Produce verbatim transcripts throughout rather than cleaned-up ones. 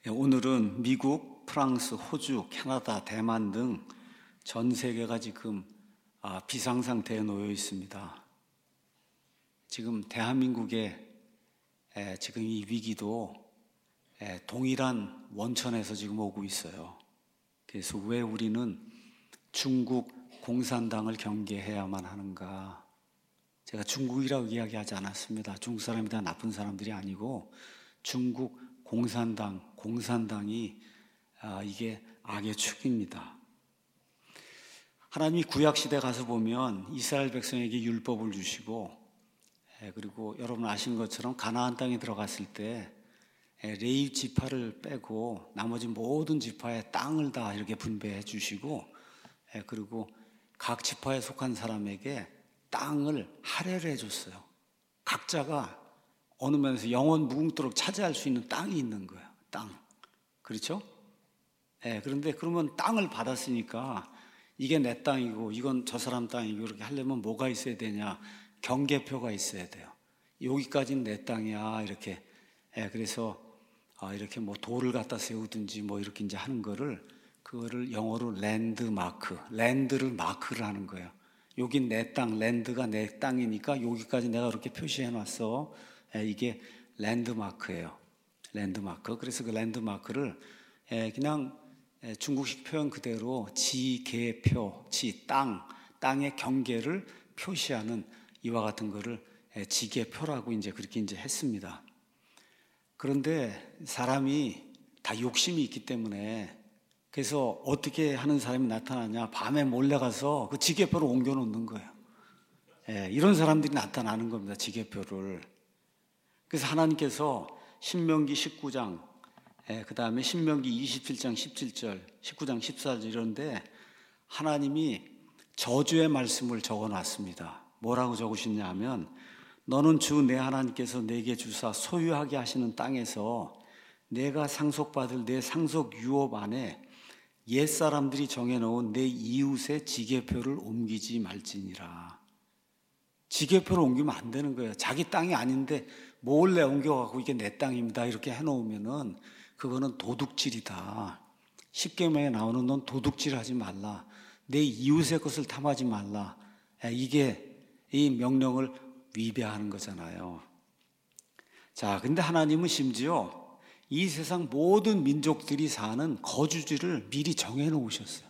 오늘은 미국, 프랑스, 호주, 캐나다, 대만 등 전 세계가 지금 비상상태에 놓여 있습니다. 지금 대한민국의 지금 이 위기도 동일한 원천에서 지금 오고 있어요. 그래서 왜 우리는 중국 공산당을 경계해야만 하는가? 제가 중국이라고 이야기하지 않았습니다. 중국 사람이 다 나쁜 사람들이 아니고 중국 공산당, 공산당이 아, 이게 악의 축입니다. 하나님이 구약시대 가서 보면 이스라엘 백성에게 율법을 주시고, 그리고 여러분 아시는 것처럼 가나안 땅에 들어갔을 때 레위 지파를 빼고 나머지 모든 지파의 땅을 다 이렇게 분배해 주시고, 그리고 각 지파에 속한 사람에게 땅을 할애를 해줬어요. 각자가 어느 면에서 영원 무궁토록 차지할 수 있는 땅이 있는 거예요. 땅. 그렇죠? 네, 그런데 그러면 땅을 받았으니까 이게 내 땅이고 이건 저 사람 땅이고 이렇게 하려면 뭐가 있어야 되냐? 경계표가 있어야 돼요. 여기까지는 내 땅이야. 이렇게. 네, 그래서 이렇게 뭐 돌을 갖다 세우든지 뭐 이렇게 이제 하는 거를 그거를 영어로 랜드마크, 랜드를 마크를 하는 거예요. 여긴 내 땅, 랜드가 내 땅이니까 여기까지 내가 이렇게 표시해 놨어. 이게 랜드마크예요. 랜드마크. 그래서 그 랜드마크를 그냥 중국식 표현 그대로 지계표, 지, 땅, 땅의 경계를 표시하는 이와 같은 거를 지계표라고 이제 그렇게 이제 했습니다. 그런데 사람이 다 욕심이 있기 때문에 그래서 어떻게 하는 사람이 나타나냐? 밤에 몰래 가서 그 지계표를 옮겨 놓는 거예요. 이런 사람들이 나타나는 겁니다. 지계표를. 그래서 하나님께서 신명기 십구 장, 예, 그 다음에 신명기 이십칠 장 십칠 절, 십구 장 십사 절 이런데 하나님이 저주의 말씀을 적어놨습니다. 뭐라고 적으셨냐 하면 너는 주 내 하나님께서 내게 주사 소유하게 하시는 땅에서 내가 상속받을 내 상속 유업 안에 옛사람들이 정해놓은 내 이웃의 지계표를 옮기지 말지니라. 지계표를 옮기면 안 되는 거예요. 자기 땅이 아닌데 몰래 옮겨가고 이게 내 땅입니다 이렇게 해놓으면은 그거는 도둑질이다. 십계명에 나오는 넌 도둑질 하지 말라. 내 이웃의 것을 탐하지 말라. 이게 이 명령을 위배하는 거잖아요. 자, 근데 하나님은 심지어 이 세상 모든 민족들이 사는 거주지를 미리 정해 놓으셨어요.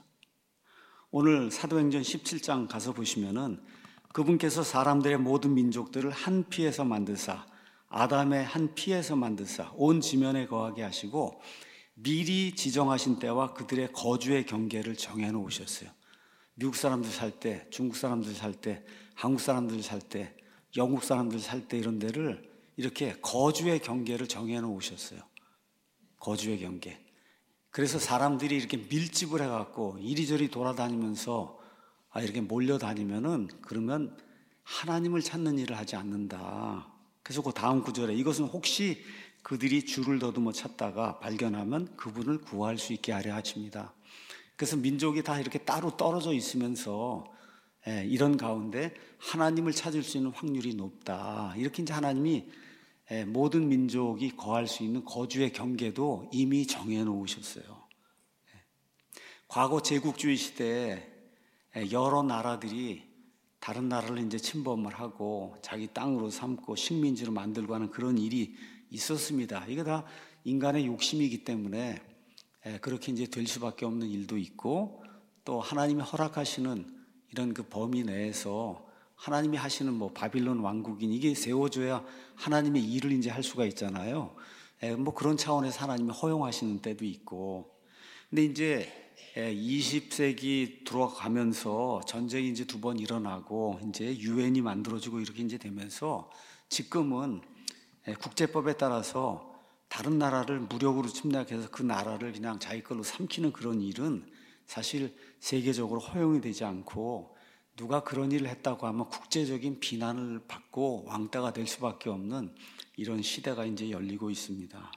오늘 사도행전 십칠 장 가서 보시면은 그분께서 사람들의 모든 민족들을 한 피에서 만드사 아담의 한 피에서 만드사 온 지면에 거하게 하시고 미리 지정하신 때와 그들의 거주의 경계를 정해 놓으셨어요. 미국 사람들 살 때, 중국 사람들 살 때, 한국 사람들 살 때, 영국 사람들 살 때 이런 데를 이렇게 거주의 경계를 정해 놓으셨어요. 거주의 경계. 그래서 사람들이 이렇게 밀집을 해갖고 이리저리 돌아다니면서 아, 이렇게 몰려다니면은 그러면 하나님을 찾는 일을 하지 않는다. 그래서 그 다음 구절에 이것은 혹시 그들이 줄을 더듬어 찾다가 발견하면 그분을 구할 수 있게 하려 하십니다. 그래서 민족이 다 이렇게 따로 떨어져 있으면서 예, 이런 가운데 하나님을 찾을 수 있는 확률이 높다. 이렇게 이제 하나님이 예, 모든 민족이 거할 수 있는 거주의 경계도 이미 정해 놓으셨어요. 예. 과거 제국주의 시대에 여러 나라들이 다른 나라를 이제 침범을 하고 자기 땅으로 삼고 식민지로 만들고 하는 그런 일이 있었습니다. 이게 다 인간의 욕심이기 때문에 그렇게 이제 될 수밖에 없는 일도 있고 또 하나님이 허락하시는 이런 그 범위 내에서 하나님이 하시는 뭐 바빌론 왕국인 이게 세워줘야 하나님의 일을 이제 할 수가 있잖아요. 뭐 그런 차원에서 하나님이 허용하시는 때도 있고. 근데 이제 이십 세기 들어가면서 전쟁이 이제 두 번 일어나고 이제 유엔이 만들어지고 이렇게 이제 되면서 지금은 국제법에 따라서 다른 나라를 무력으로 침략해서 그 나라를 그냥 자기 걸로 삼키는 그런 일은 사실 세계적으로 허용이 되지 않고 누가 그런 일을 했다고 하면 국제적인 비난을 받고 왕따가 될 수밖에 없는 이런 시대가 이제 열리고 있습니다.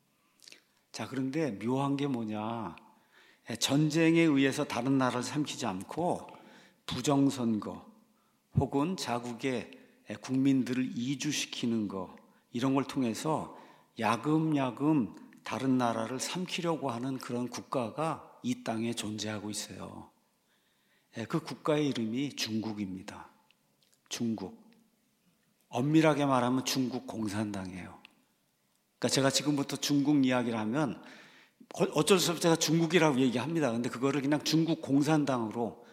자, 그런데 묘한 게 뭐냐? 전쟁에 의해서 다른 나라를 삼키지 않고 부정선거 혹은 자국의 국민들을 이주시키는 거 이런 걸 통해서 야금야금 다른 나라를 삼키려고 하는 그런 국가가 이 땅에 존재하고 있어요. 그 국가의 이름이 중국입니다. 중국. 엄밀하게 말하면 중국 공산당이에요. 그러니까 제가 지금부터 중국 이야기를 하면 어쩔 수 없이 제가 중국이라고 얘기합니다. 근데 그거를 그냥 중국 공산당으로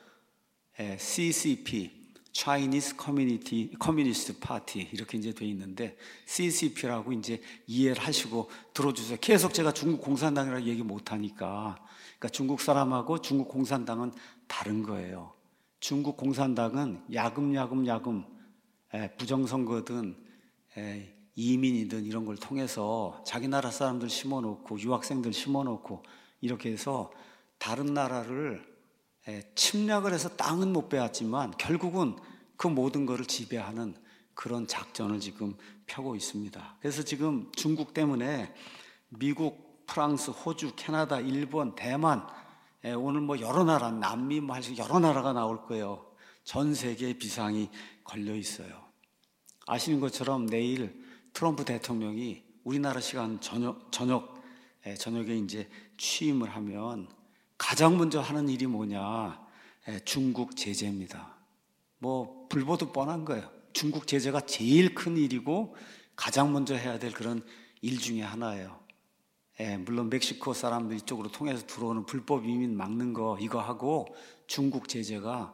씨씨피, Chinese Community, Communist Party 이렇게 이제 돼 있는데 씨씨피라고 이제 이해를 하시고 들어주세요. 계속 제가 중국 공산당이라고 얘기 못 하니까. 그러니까 중국 사람하고 중국 공산당은 다른 거예요. 중국 공산당은 야금야금 야금 부정선거든 이민이든 이런 걸 통해서 자기 나라 사람들 심어놓고 유학생들 심어놓고 이렇게 해서 다른 나라를 침략을 해서 땅은 못 빼앗지만 결국은 그 모든 것을 지배하는 그런 작전을 지금 펴고 있습니다. 그래서 지금 중국 때문에 미국, 프랑스, 호주, 캐나다, 일본, 대만 오늘 뭐 여러 나라, 남미 뭐 여러 나라가 나올 거예요. 전 세계에 비상이 걸려 있어요. 아시는 것처럼 내일 트럼프 대통령이 우리나라 시간 저녁, 저녁, 저녁에 이제 취임을 하면 가장 먼저 하는 일이 뭐냐? 중국 제재입니다. 뭐 불보듯 뻔한 거예요. 중국 제재가 제일 큰 일이고 가장 먼저 해야 될 그런 일 중에 하나예요. 물론 멕시코 사람들 이쪽으로 통해서 들어오는 불법 이민 막는 거 이거 하고 중국 제재가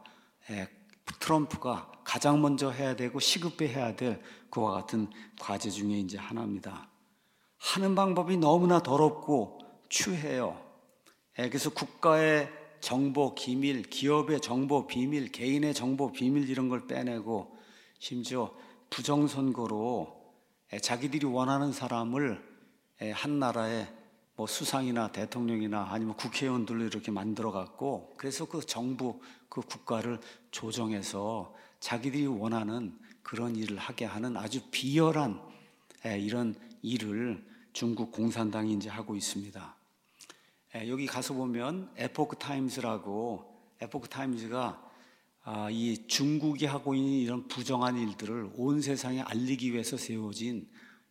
트럼프가 가장 먼저 해야 되고 시급히 해야 될 그와 같은 과제 중에 이제 하나입니다. 하는 방법이 너무나 더럽고 추해요. 그래서 국가의 정보 기밀, 기업의 정보 비밀, 개인의 정보 비밀 이런 걸 빼내고 심지어 부정선거로 자기들이 원하는 사람을 한 나라의 뭐 수상이나 대통령이나 아니면 국회의원들로 이렇게 만들어 갖고 그래서 그 정부 그 국가를 조정해서 자기들이 원하는 그런 일을 하게 하는 아주 비열한 이런 일을 중국 공산당이 이제 하고 있습니다. 여기 가서 보면 에포크 타임스라고 에포크 타임스가 이 중국이 하고 있는 이런 부정한 일들을 온 세상에 알리기 위해서 세워진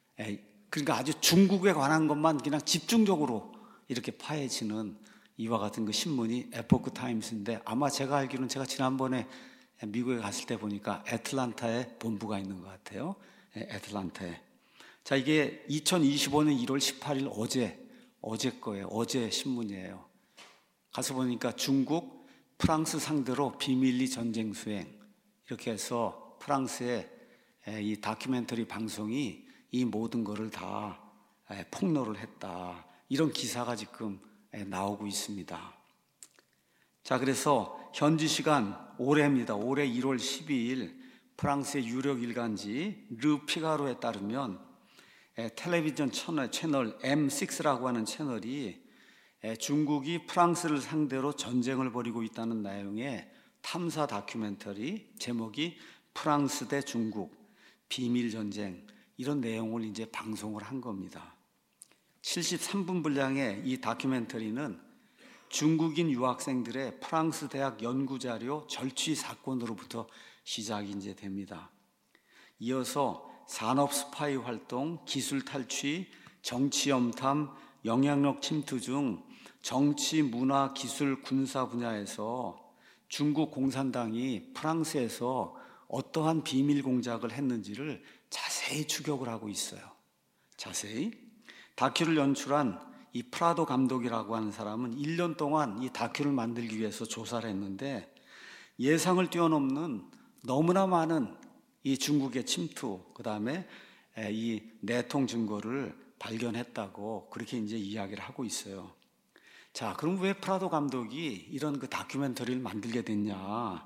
그러니까 아주 중국에 관한 것만 그냥 집중적으로 이렇게 파헤치는 이와 같은 그 신문이 에포크 타임스인데 아마 제가 알기로는 제가 지난번에 미국에 갔을 때 보니까 애틀란타에 본부가 있는 것 같아요. 애틀란타에. 자, 이게 이천이십오 년 일월 십팔일 어제 어제 거예요. 어제 신문이에요. 가서 보니까 중국, 프랑스 상대로 비밀리 전쟁 수행 이렇게 해서 프랑스의 이 다큐멘터리 방송이 이 모든 것을 다 폭로를 했다. 이런 기사가 지금 나오고 있습니다. 자, 그래서 현지 시간 올해입니다. 올해 일월 십이일 프랑스의 유력 일간지 르 피가로에 따르면 텔레비전 채널, 채널 엠 식스라고 하는 채널이 중국이 프랑스를 상대로 전쟁을 벌이고 있다는 내용의 탐사 다큐멘터리 제목이 프랑스 대 중국 비밀 전쟁 이런 내용을 이제 방송을 한 겁니다. 칠십삼 분 분량의 이 다큐멘터리는 중국인 유학생들의 프랑스 대학 연구 자료 절취 사건으로부터 시작이 이제 됩니다. 이어서 산업 스파이 활동, 기술 탈취, 정치 염탐, 영향력 침투 중 정치, 문화, 기술, 군사 분야에서 중국 공산당이 프랑스에서 어떠한 비밀 공작을 했는지를 자세히 추격을 하고 있어요. 자세히. 다큐를 연출한 이 프라도 감독이라고 하는 사람은 일 년 동안 이 다큐를 만들기 위해서 조사를 했는데 예상을 뛰어넘는 너무나 많은 이 중국의 침투, 그 다음에 이 내통 증거를 발견했다고 그렇게 이제 이야기를 하고 있어요. 자, 그럼 왜 프라도 감독이 이런 그 다큐멘터리를 만들게 됐냐?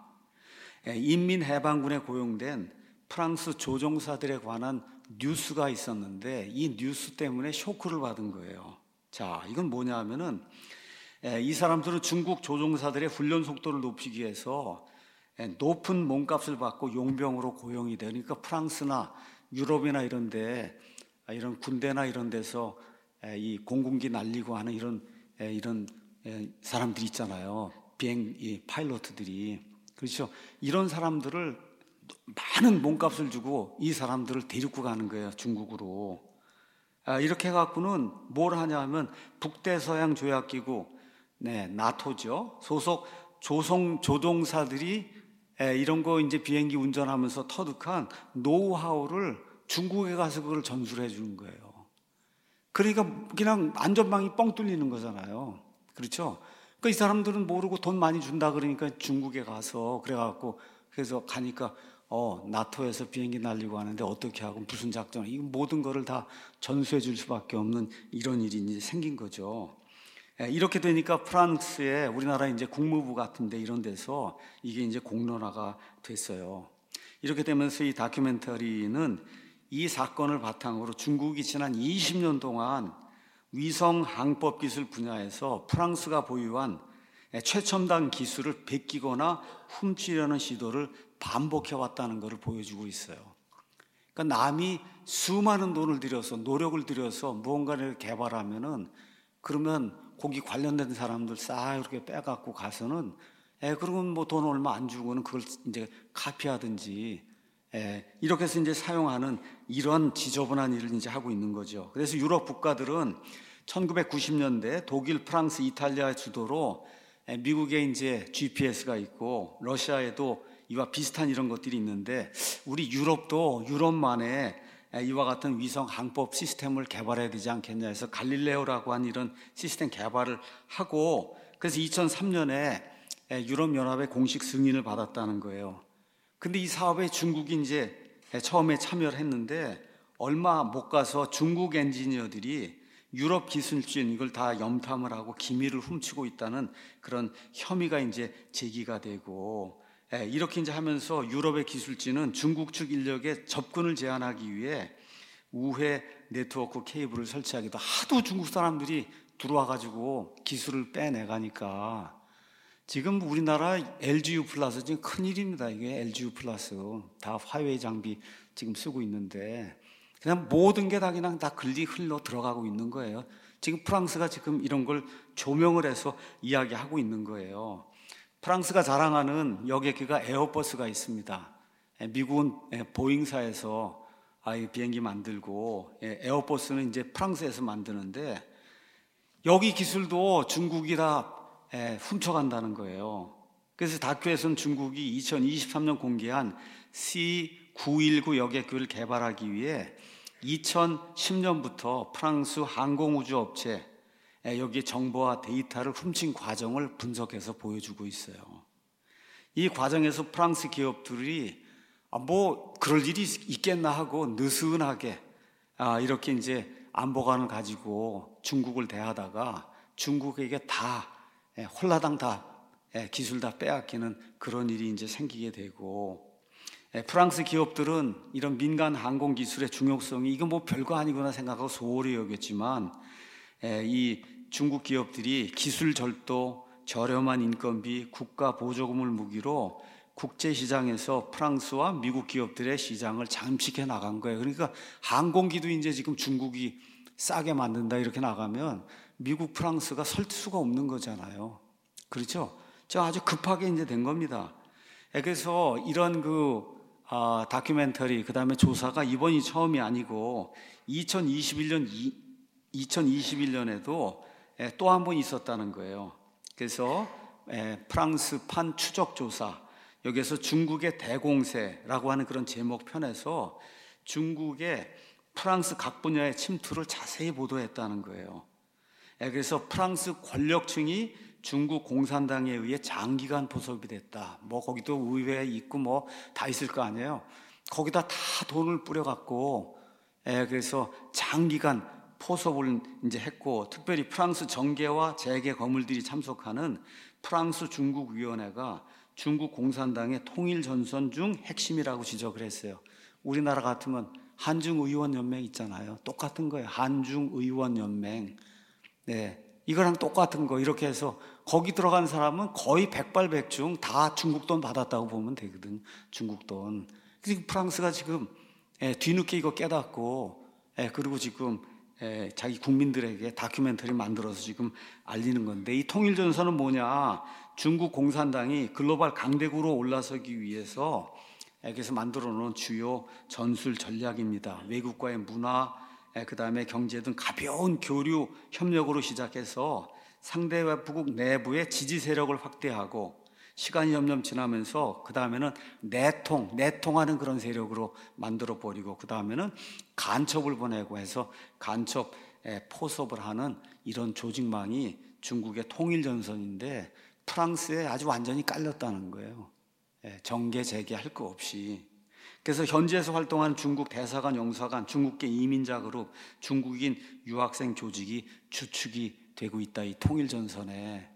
인민해방군에 고용된 프랑스 조종사들에 관한 뉴스가 있었는데 이 뉴스 때문에 쇼크를 받은 거예요. 자, 이건 뭐냐 하면은 이 사람들은 중국 조종사들의 훈련 속도를 높이기 위해서 높은 몸값을 받고 용병으로 고용이 되니까 프랑스나 유럽이나 이런 데 이런 군대나 이런 데서 이 공군기 날리고 하는 이런 이런 사람들이 있잖아요. 비행 이 파일럿들이. 그렇죠. 이런 사람들을 많은 몸값을 주고 이 사람들을 데리고 가는 거예요. 중국으로. 이렇게 해갖고는 뭘 하냐 하면 북대서양 조약기구, 네, 나토죠. 소속 조성 조종사들이 이런 거 이제 비행기 운전하면서 터득한 노하우를 중국에 가서 그걸 전수를 해주는 거예요. 그러니까 그냥 안전망이 뻥 뚫리는 거잖아요. 그렇죠? 그러니까 이 사람들은 모르고 돈 많이 준다 그러니까 중국에 가서 그래갖고 그래서 가니까 어 나토에서 비행기 날리고 하는데 어떻게 하고 무슨 작전, 이 모든 거를 다 전수해 줄 수밖에 없는 이런 일이 이제 생긴 거죠. 이렇게 되니까 프랑스에 우리나라 이제 국무부 같은데 이런 데서 이게 이제 공론화가 됐어요. 이렇게 되면서 이 다큐멘터리는 이 사건을 바탕으로 중국이 지난 이십 년 동안 위성 항법 기술 분야에서 프랑스가 보유한 최첨단 기술을 베끼거나 훔치려는 시도를 반복해 왔다는 것을 보여주고 있어요. 그러니까 남이 수많은 돈을 들여서 노력을 들여서 무언가를 개발하면은 그러면 거기 관련된 사람들 싹 이렇게 빼갖고 가서는 에 그러면 뭐 돈 얼마 안 주고는 그걸 이제 카피하든지 에 이렇게 해서 이제 사용하는 이런 지저분한 일을 이제 하고 있는 거죠. 그래서 유럽 국가들은 천구백구십 년대 독일, 프랑스, 이탈리아 주도로 미국에 이제 지피에스가 있고 러시아에도 이와 비슷한 이런 것들이 있는데 우리 유럽도 유럽만의 이와 같은 위성 항법 시스템을 개발해야 되지 않겠냐 해서 갈릴레오라고 한 이런 시스템 개발을 하고 그래서 이천삼 년에 유럽연합의 공식 승인을 받았다는 거예요. 근데 이 사업에 중국이 이제 처음에 참여를 했는데 얼마 못 가서 중국 엔지니어들이 유럽 기술진 이걸 다 염탐을 하고 기밀을 훔치고 있다는 그런 혐의가 이제 제기가 되고 이렇게 이제 하면서 유럽의 기술진은 중국 측 인력의 접근을 제한하기 위해 우회 네트워크 케이블을 설치하기도 하도 중국 사람들이 들어와 가지고 기술을 빼내가니까 지금 우리나라 엘지유 플러스 지금 큰일입니다. 이게 엘지유 플러스 다 화웨이 장비 지금 쓰고 있는데 그냥 모든 게 다 그냥 다 글리 흘러 들어가고 있는 거예요. 지금 프랑스가 지금 이런 걸 조명을 해서 이야기하고 있는 거예요. 프랑스가 자랑하는 여객기가 에어버스가 있습니다. 미국은 보잉사에서 비행기 만들고 에어버스는 이제 프랑스에서 만드는데 여기 기술도 중국이 다 훔쳐간다는 거예요. 그래서 다큐에서는 중국이 이천이십삼 년 공개한 씨 구백십구 여객기를 개발하기 위해 이천십 년부터 프랑스 항공우주업체 여기 정보와 데이터를 훔친 과정을 분석해서 보여주고 있어요. 이 과정에서 프랑스 기업들이 뭐 그럴 일이 있겠나 하고 느슨하게 이렇게 이제 안보관을 가지고 중국을 대하다가 중국에게 다 홀라당 다 기술 다 빼앗기는 그런 일이 이제 생기게 되고 프랑스 기업들은 이런 민간 항공 기술의 중요성이 이거 뭐 별거 아니구나 생각하고 소홀히 여겼지만 이 중국 기업들이 기술 절도, 저렴한 인건비, 국가 보조금을 무기로 국제시장에서 프랑스와 미국 기업들의 시장을 잠식해 나간 거예요. 그러니까 항공기도 이제 지금 중국이 싸게 만든다 이렇게 나가면 미국, 프랑스가 설 수가 없는 거잖아요. 그렇죠? 저 아주 급하게 이제 된 겁니다. 그래서 이런 그 아, 다큐멘터리 그 다음에 조사가 이번이 처음이 아니고 이천이십일 년 이천이십일 년에도 또 한 번 있었다는 거예요. 그래서 프랑스판 추적조사 여기에서 중국의 대공세라고 하는 그런 제목 편에서 중국의 프랑스 각 분야의 침투를 자세히 보도했다는 거예요. 그래서 프랑스 권력층이 중국 공산당에 의해 장기간 포섭이 됐다. 뭐 거기도 의회에 있고 뭐 다 있을 거 아니에요. 거기다 다 돈을 뿌려갖고 그래서 장기간 포섭을 이제 했고 특별히 프랑스 정계와 재계 거물들이 참석하는 프랑스 중국 위원회가 중국 공산당의 통일 전선 중 핵심이라고 지적을 했어요. 우리나라 같으면 한중의원연맹 있잖아요. 똑같은 거예요. 한중의원연맹. 네, 이거랑 똑같은 거 이렇게 해서 거기 들어간 사람은 거의 백발백중 다 중국 돈 받았다고 보면 되거든. 중국 돈. 그리고 프랑스가 지금 뒤늦게 이거 깨닫고 그리고 지금 자기 국민들에게 다큐멘터리 만들어서 지금 알리는 건데 이 통일전선은 뭐냐? 중국 공산당이 글로벌 강대국으로 올라서기 위해서 그래서 만들어 놓은 주요 전술 전략입니다. 외국과의 문화, 그 다음에 경제 등 가벼운 교류 협력으로 시작해서 상대국 내부의 지지 세력을 확대하고 시간이 점점 지나면서 그 다음에는 내통, 내통하는 그런 세력으로 만들어 버리고 그 다음에는 간첩을 보내고 해서 간첩 포섭을 하는 이런 조직망이 중국의 통일전선인데 프랑스에 아주 완전히 깔렸다는 거예요. 정계 재개할 거 없이. 그래서 현지에서 활동하는 중국 대사관, 영사관, 중국계 이민자 그룹, 중국인 유학생 조직이 주축이 되고 있다. 이 통일전선에.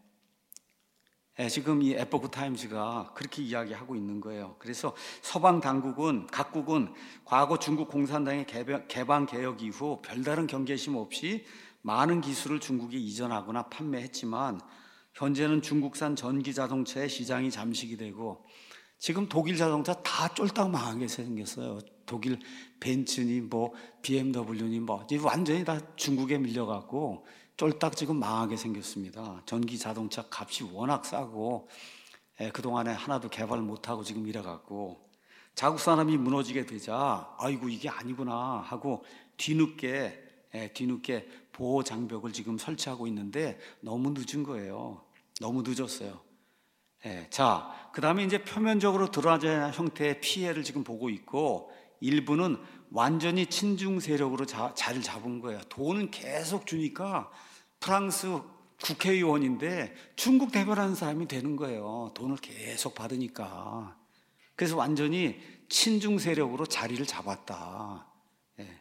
지금 이 에포크 타임즈가 그렇게 이야기하고 있는 거예요. 그래서 서방 당국은, 각국은 과거 중국 공산당의 개방 개혁 이후 별다른 경계심 없이 많은 기술을 중국에 이전하거나 판매했지만 현재는 중국산 전기 자동차의 시장이 잠식이 되고 지금 독일 자동차 다 쫄딱 망하게 생겼어요. 독일 벤츠니 뭐 비엠더블유니 뭐 완전히 다 중국에 밀려갖고 쫄딱 지금 망하게 생겼습니다. 전기 자동차 값이 워낙 싸고 예, 그동안에 하나도 개발 못하고 지금 이래갖고 자국 산업이 무너지게 되자 아이고 이게 아니구나 하고 뒤늦게 예, 뒤늦게 보호 장벽을 지금 설치하고 있는데 너무 늦은 거예요. 너무 늦었어요. 예, 자, 그 다음에 이제 표면적으로 드러나는 형태의 피해를 지금 보고 있고 일부는 완전히 친중 세력으로 자, 자리를 잡은 거예요. 돈은 계속 주니까 프랑스 국회의원인데 중국 대변하는 사람이 되는 거예요. 돈을 계속 받으니까. 그래서 완전히 친중 세력으로 자리를 잡았다. 예.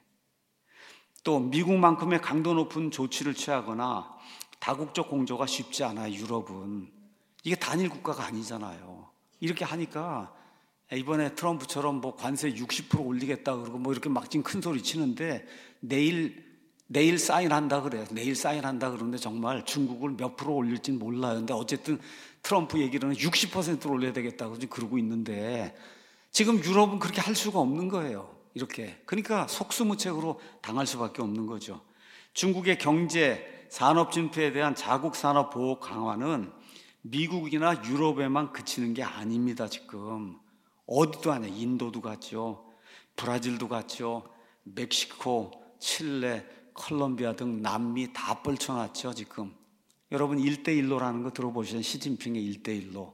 또 미국만큼의 강도 높은 조치를 취하거나 다국적 공조가 쉽지 않아요. 유럽은. 이게 단일 국가가 아니잖아요. 이렇게 하니까 이번에 트럼프처럼 뭐 관세 육십 퍼센트 올리겠다 그러고 뭐 이렇게 막 지금 큰 소리 치는데 내일 내일 사인한다 그래요. 내일 사인한다 그러는데 정말 중국을 몇 프로 올릴지는 몰라요. 근데 어쨌든 트럼프 얘기로는 육십 퍼센트로 올려야 되겠다고 지금 그러고 있는데 지금 유럽은 그렇게 할 수가 없는 거예요. 이렇게. 그러니까 속수무책으로 당할 수밖에 없는 거죠. 중국의 경제, 산업 진표에 대한 자국 산업 보호 강화는 미국이나 유럽에만 그치는 게 아닙니다. 지금 어디도 아니에요. 인도도 갔죠. 브라질도 갔죠. 멕시코, 칠레, 콜롬비아 등 남미 다 뻘쳐놨죠. 지금 여러분 일대일로라는 거 들어보시면 시진핑의 일대일로.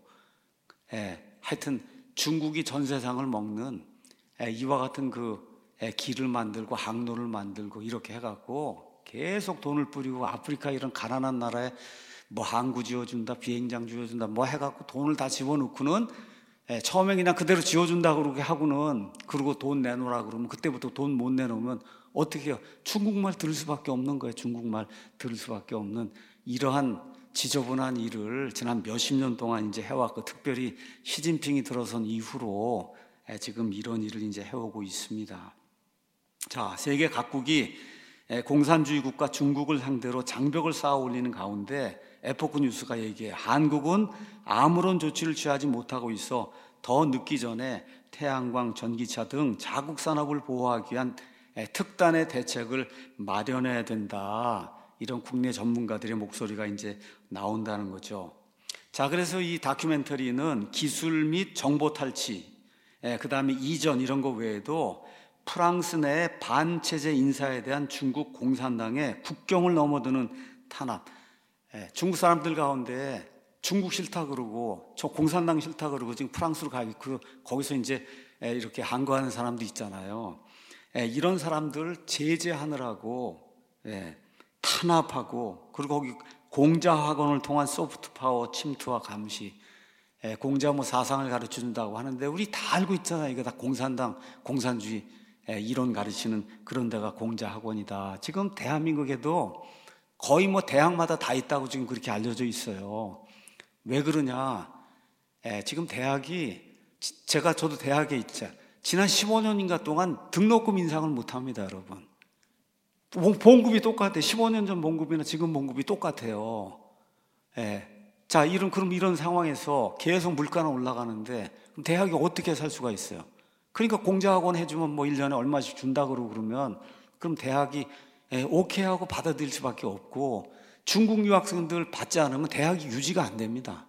예, 하여튼 중국이 전 세상을 먹는 예, 이와 같은 그 예, 길을 만들고 항로를 만들고 이렇게 해갖고 계속 돈을 뿌리고 아프리카 이런 가난한 나라에 뭐 항구 지어준다, 비행장 지어준다, 뭐 해갖고 돈을 다 집어넣고는 예, 처음에 그냥 그대로 지어준다 그러게 하고는 그러고 돈 내놓으라 그러면 그때부터 돈 못 내놓으면 어떻게 해요? 중국말 들을 수밖에 없는 거예요. 중국말 들을 수밖에 없는 이러한 지저분한 일을 지난 몇십 년 동안 이제 해왔고 특별히 시진핑이 들어선 이후로 예, 지금 이런 일을 이제 해오고 있습니다. 자, 세계 각국이 예, 공산주의 국가 중국을 상대로 장벽을 쌓아 올리는 가운데 에포크 뉴스가 얘기해 한국은 아무런 조치를 취하지 못하고 있어 더 늦기 전에 태양광, 전기차 등 자국 산업을 보호하기 위한 특단의 대책을 마련해야 된다. 이런 국내 전문가들의 목소리가 이제 나온다는 거죠. 자, 그래서 이 다큐멘터리는 기술 및 정보 탈취, 그 다음에 이전 이런 거 외에도 프랑스 내 반체제 인사에 대한 중국 공산당의 국경을 넘어드는 탄압. 예, 중국 사람들 가운데 중국 싫다 그러고 저 공산당 싫다 그러고 지금 프랑스로 가고 그 거기서 이제 예, 이렇게 항거하는 사람도 있잖아요. 예, 이런 사람들 제재하느라고 예, 탄압하고 그리고 거기 공자 학원을 통한 소프트 파워 침투와 감시. 예, 공자 뭐 사상을 가르쳐 준다고 하는데 우리 다 알고 있잖아요. 이거 다 공산당, 공산주의 예, 이론 가르치는 그런 데가 공자 학원이다. 지금 대한민국에도 거의 뭐 대학마다 다 있다고 지금 그렇게 알려져 있어요. 왜 그러냐? 예, 지금 대학이 제가 저도 대학에 있자 지난 십오 년인가 동안 등록금 인상을 못합니다, 여러분. 봉급이 똑같아요. 십오 년 전 봉급이나 지금 봉급이 똑같아요. 예. 자, 이런 그럼 이런 상황에서 계속 물가는 올라가는데 그럼 대학이 어떻게 살 수가 있어요? 그러니까 공자학원 해주면 뭐 일 년에 얼마씩 준다 그러고 그러면 그럼 대학이 예, 오케이 하고 받아들일 수밖에 없고 중국 유학생들 받지 않으면 대학이 유지가 안 됩니다.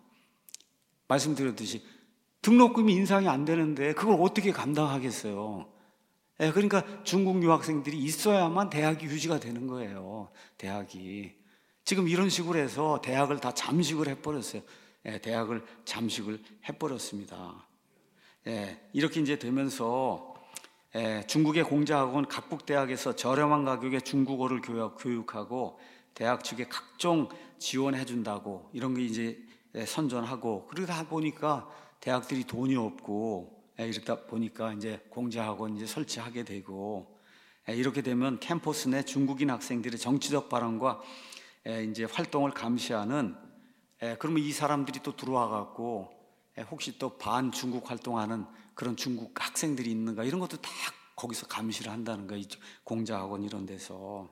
말씀드렸듯이 등록금이 인상이 안 되는데 그걸 어떻게 감당하겠어요? 예, 그러니까 중국 유학생들이 있어야만 대학이 유지가 되는 거예요. 대학이. 지금 이런 식으로 해서 대학을 다 잠식을 해버렸어요. 예, 대학을 잠식을 해버렸습니다. 예, 이렇게 이제 되면서 예, 중국의 공자학원 각국 대학에서 저렴한 가격에 중국어를 교육, 교육하고 대학 측에 각종 지원해 준다고 이런 게 이제 선전하고, 그러다 보니까 대학들이 돈이 없고 이러다 보니까 이제 공자학원 이제 설치하게 되고, 이렇게 되면 캠퍼스 내 중국인 학생들의 정치적 발언과 이제 활동을 감시하는, 그러면 이 사람들이 또 들어와 갖고 혹시 또 반중국 활동하는 그런 중국 학생들이 있는가, 이런 것도 다 거기서 감시를 한다는 거예요. 공자학원 이런 데서.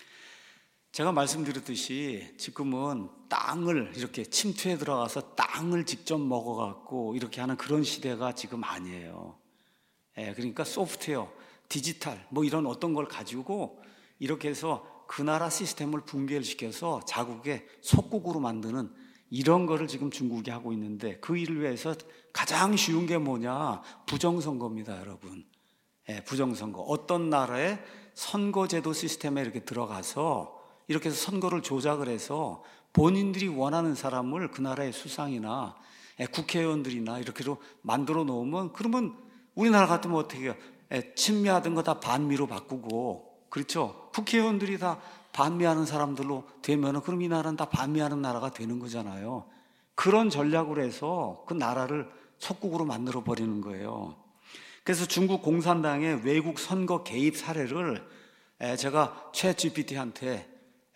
제가 말씀드렸듯이 지금은 땅을 이렇게 침투해 들어가서 땅을 직접 먹어갖고 이렇게 하는 그런 시대가 지금 아니에요. 예, 그러니까 소프트웨어, 디지털 뭐 이런 어떤 걸 가지고 이렇게 해서 그 나라 시스템을 붕괴시켜서 자국의 속국으로 만드는 이런 거를 지금 중국이 하고 있는데, 그 일을 위해서 가장 쉬운 게 뭐냐? 부정선거입니다, 여러분. 예, 부정선거. 어떤 나라의 선거제도 시스템에 이렇게 들어가서 이렇게 해서 선거를 조작을 해서 본인들이 원하는 사람을 그 나라의 수상이나 국회의원들이나 이렇게로 만들어 놓으면, 그러면 우리나라 같으면 어떻게 해요? 친미하던 거 다 반미로 바꾸고, 그렇죠? 국회의원들이 다 반미하는 사람들로 되면은 그럼 이 나라는 다 반미하는 나라가 되는 거잖아요. 그런 전략으로 해서 그 나라를 속국으로 만들어 버리는 거예요. 그래서 중국 공산당의 외국 선거 개입 사례를 제가 챗 지피티한테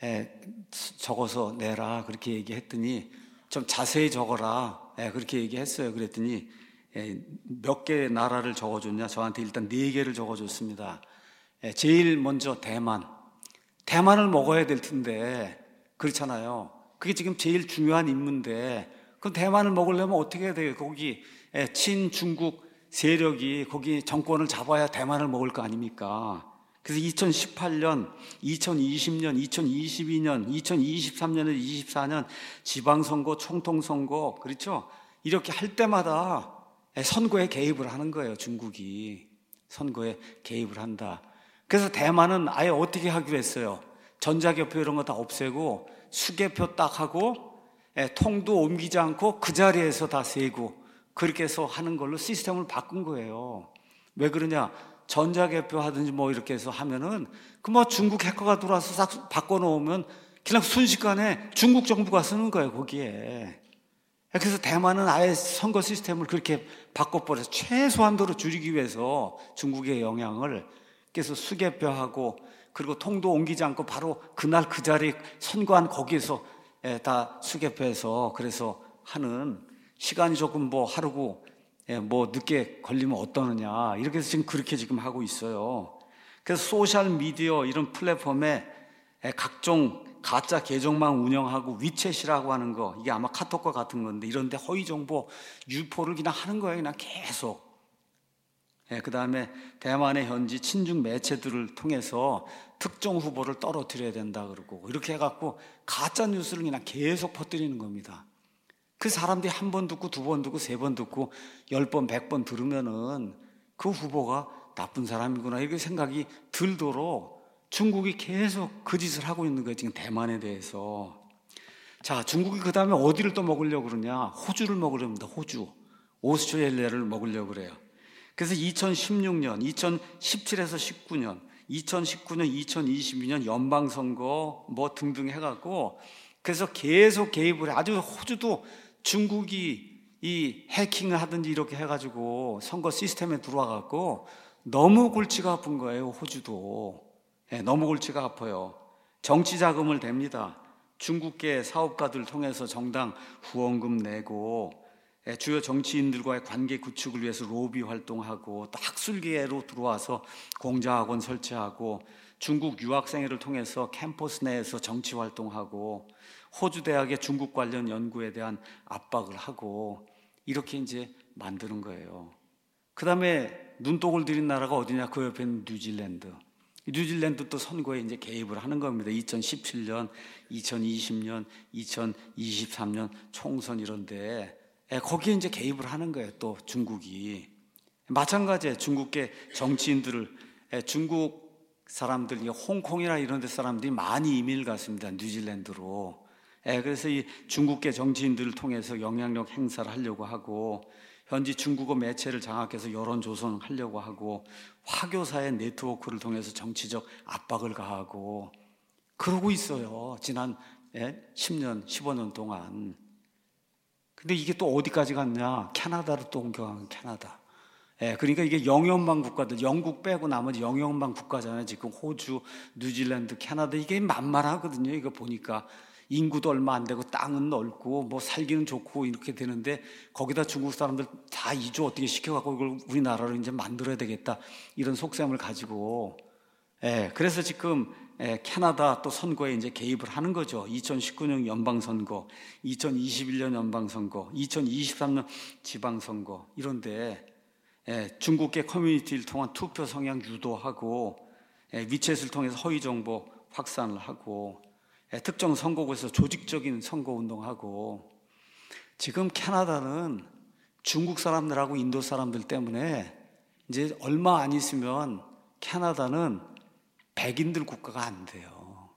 적어서 내라 그렇게 얘기했더니, 좀 자세히 적어라 그렇게 얘기했어요. 그랬더니 몇 개 나라를 적어줬냐? 저한테 일단 네 개를 적어줬습니다. 제일 먼저 대만. 대만을 먹어야 될 텐데, 그렇잖아요. 그게 지금 제일 중요한 임무인데, 그럼 대만을 먹으려면 어떻게 해야 돼요? 거기 친중국 세력이 거기 정권을 잡아야 대만을 먹을 거 아닙니까? 그래서 이천십팔 년, 이천이십 년, 이천이십이 년, 이천이십삼 년에서 이십사 년 지방선거, 총통선거, 그렇죠? 이렇게 할 때마다 선거에 개입을 하는 거예요, 중국이. 선거에 개입을 한다. 그래서 대만은 아예 어떻게 하기로 했어요? 전자개표 이런 거 다 없애고 수개표 딱 하고 통도 옮기지 않고 그 자리에서 다 세고, 그렇게 해서 하는 걸로 시스템을 바꾼 거예요. 왜 그러냐? 전자개표 하든지 뭐 이렇게 해서 하면은 그 뭐 중국 해커가 들어와서 싹 바꿔놓으면 그냥 순식간에 중국 정부가 쓰는 거예요, 거기에. 그래서 대만은 아예 선거 시스템을 그렇게 바꿔버려서 최소한도로 줄이기 위해서 중국의 영향을, 그래서 수개표하고 그리고 통도 옮기지 않고 바로 그날 그 자리 선거한 거기에서 다 수개표해서 그래서 하는, 시간이 조금 뭐 하루고 뭐 늦게 걸리면 어떠느냐, 이렇게 해서 지금 그렇게 지금 하고 있어요. 그래서 소셜 미디어 이런 플랫폼에 각종 가짜 계정망 운영하고 위챗이라고 하는 거, 이게 아마 카톡과 같은 건데, 이런데 허위 정보 유포를 그냥 하는 거예요, 그냥 계속. 예, 그 다음에 대만의 현지 친중 매체들을 통해서 특정 후보를 떨어뜨려야 된다 그러고, 이렇게 해갖고 가짜 뉴스를 그냥 계속 퍼뜨리는 겁니다. 그 사람들이 한 번 듣고 두 번 듣고 세 번 듣고 열 번, 백 번 들으면은 그 후보가 나쁜 사람이구나 이렇게 생각이 들도록 중국이 계속 그 짓을 하고 있는 거예요, 지금 대만에 대해서. 자, 중국이 그 다음에 어디를 또 먹으려고 그러냐? 호주를 먹으려고 합니다. 호주. 오스트레일리아를 먹으려고 그래요. 그래서 이천십육 년, 이천십칠에서 십구 년, 이천십구 년, 이천이십이 년 연방선거 뭐 등등 해갖고, 그래서 계속 개입을 해. 아주 호주도 중국이 이 해킹을 하든지 이렇게 해가지고 선거 시스템에 들어와갖고 너무 골치가 아픈 거예요, 호주도. 네, 너무 골치가 아파요. 정치 자금을 댑니다. 중국계 사업가들 통해서 정당 후원금 내고, 주요 정치인들과의 관계 구축을 위해서 로비 활동하고, 또 학술계로 들어와서 공자학원 설치하고, 중국 유학생회를 통해서 캠퍼스 내에서 정치 활동하고, 호주 대학의 중국 관련 연구에 대한 압박을 하고, 이렇게 이제 만드는 거예요. 그 다음에 눈독을 들인 나라가 어디냐? 그 옆에는 뉴질랜드. 뉴질랜드도 선거에 이제 개입을 하는 겁니다. 이천십칠 년, 이천이십 년, 이천이십삼 년 총선 이런데 거기에 이제 개입을 하는 거예요, 또 중국이. 마찬가지예요. 중국계 정치인들을 예, 중국 사람들, 홍콩이나 이런 데 사람들이 많이 이민을 갔습니다. 뉴질랜드로. 예, 그래서 이 중국계 정치인들을 통해서 영향력 행사를 하려고 하고, 현지 중국어 매체를 장악해서 여론 조성하려고 하고, 화교사의 네트워크를 통해서 정치적 압박을 가하고 그러고 있어요. 지난 예, 십 년, 십오 년 동안. 근데 이게 또 어디까지 갔냐? 캐나다로 또 옮겨간 캐나다. 예, 그러니까 이게 영연방 국가들, 영국 빼고 나머지 영연방 국가잖아요. 지금 호주, 뉴질랜드, 캐나다, 이게 만만하거든요. 이거 보니까 인구도 얼마 안 되고 땅은 넓고 뭐 살기는 좋고 이렇게 되는데, 거기다 중국 사람들 다 이주 어떻게 시켜갖고 이걸 우리나라로 이제 만들어야 되겠다, 이런 속셈을 가지고. 예, 그래서 지금 예, 캐나다 또 선거에 이제 개입을 하는 거죠. 이천십구 년 연방선거, 이천이십일 년 연방선거, 이천이십삼 년 지방선거, 이런데 예, 중국계 커뮤니티를 통한 투표 성향 유도하고, 예, 위챗을 통해서 허위 정보 확산을 하고, 예, 특정 선거구에서 조직적인 선거 운동하고. 지금 캐나다는 중국 사람들하고 인도 사람들 때문에 이제 얼마 안 있으면 캐나다는 백인들 국가가 안 돼요.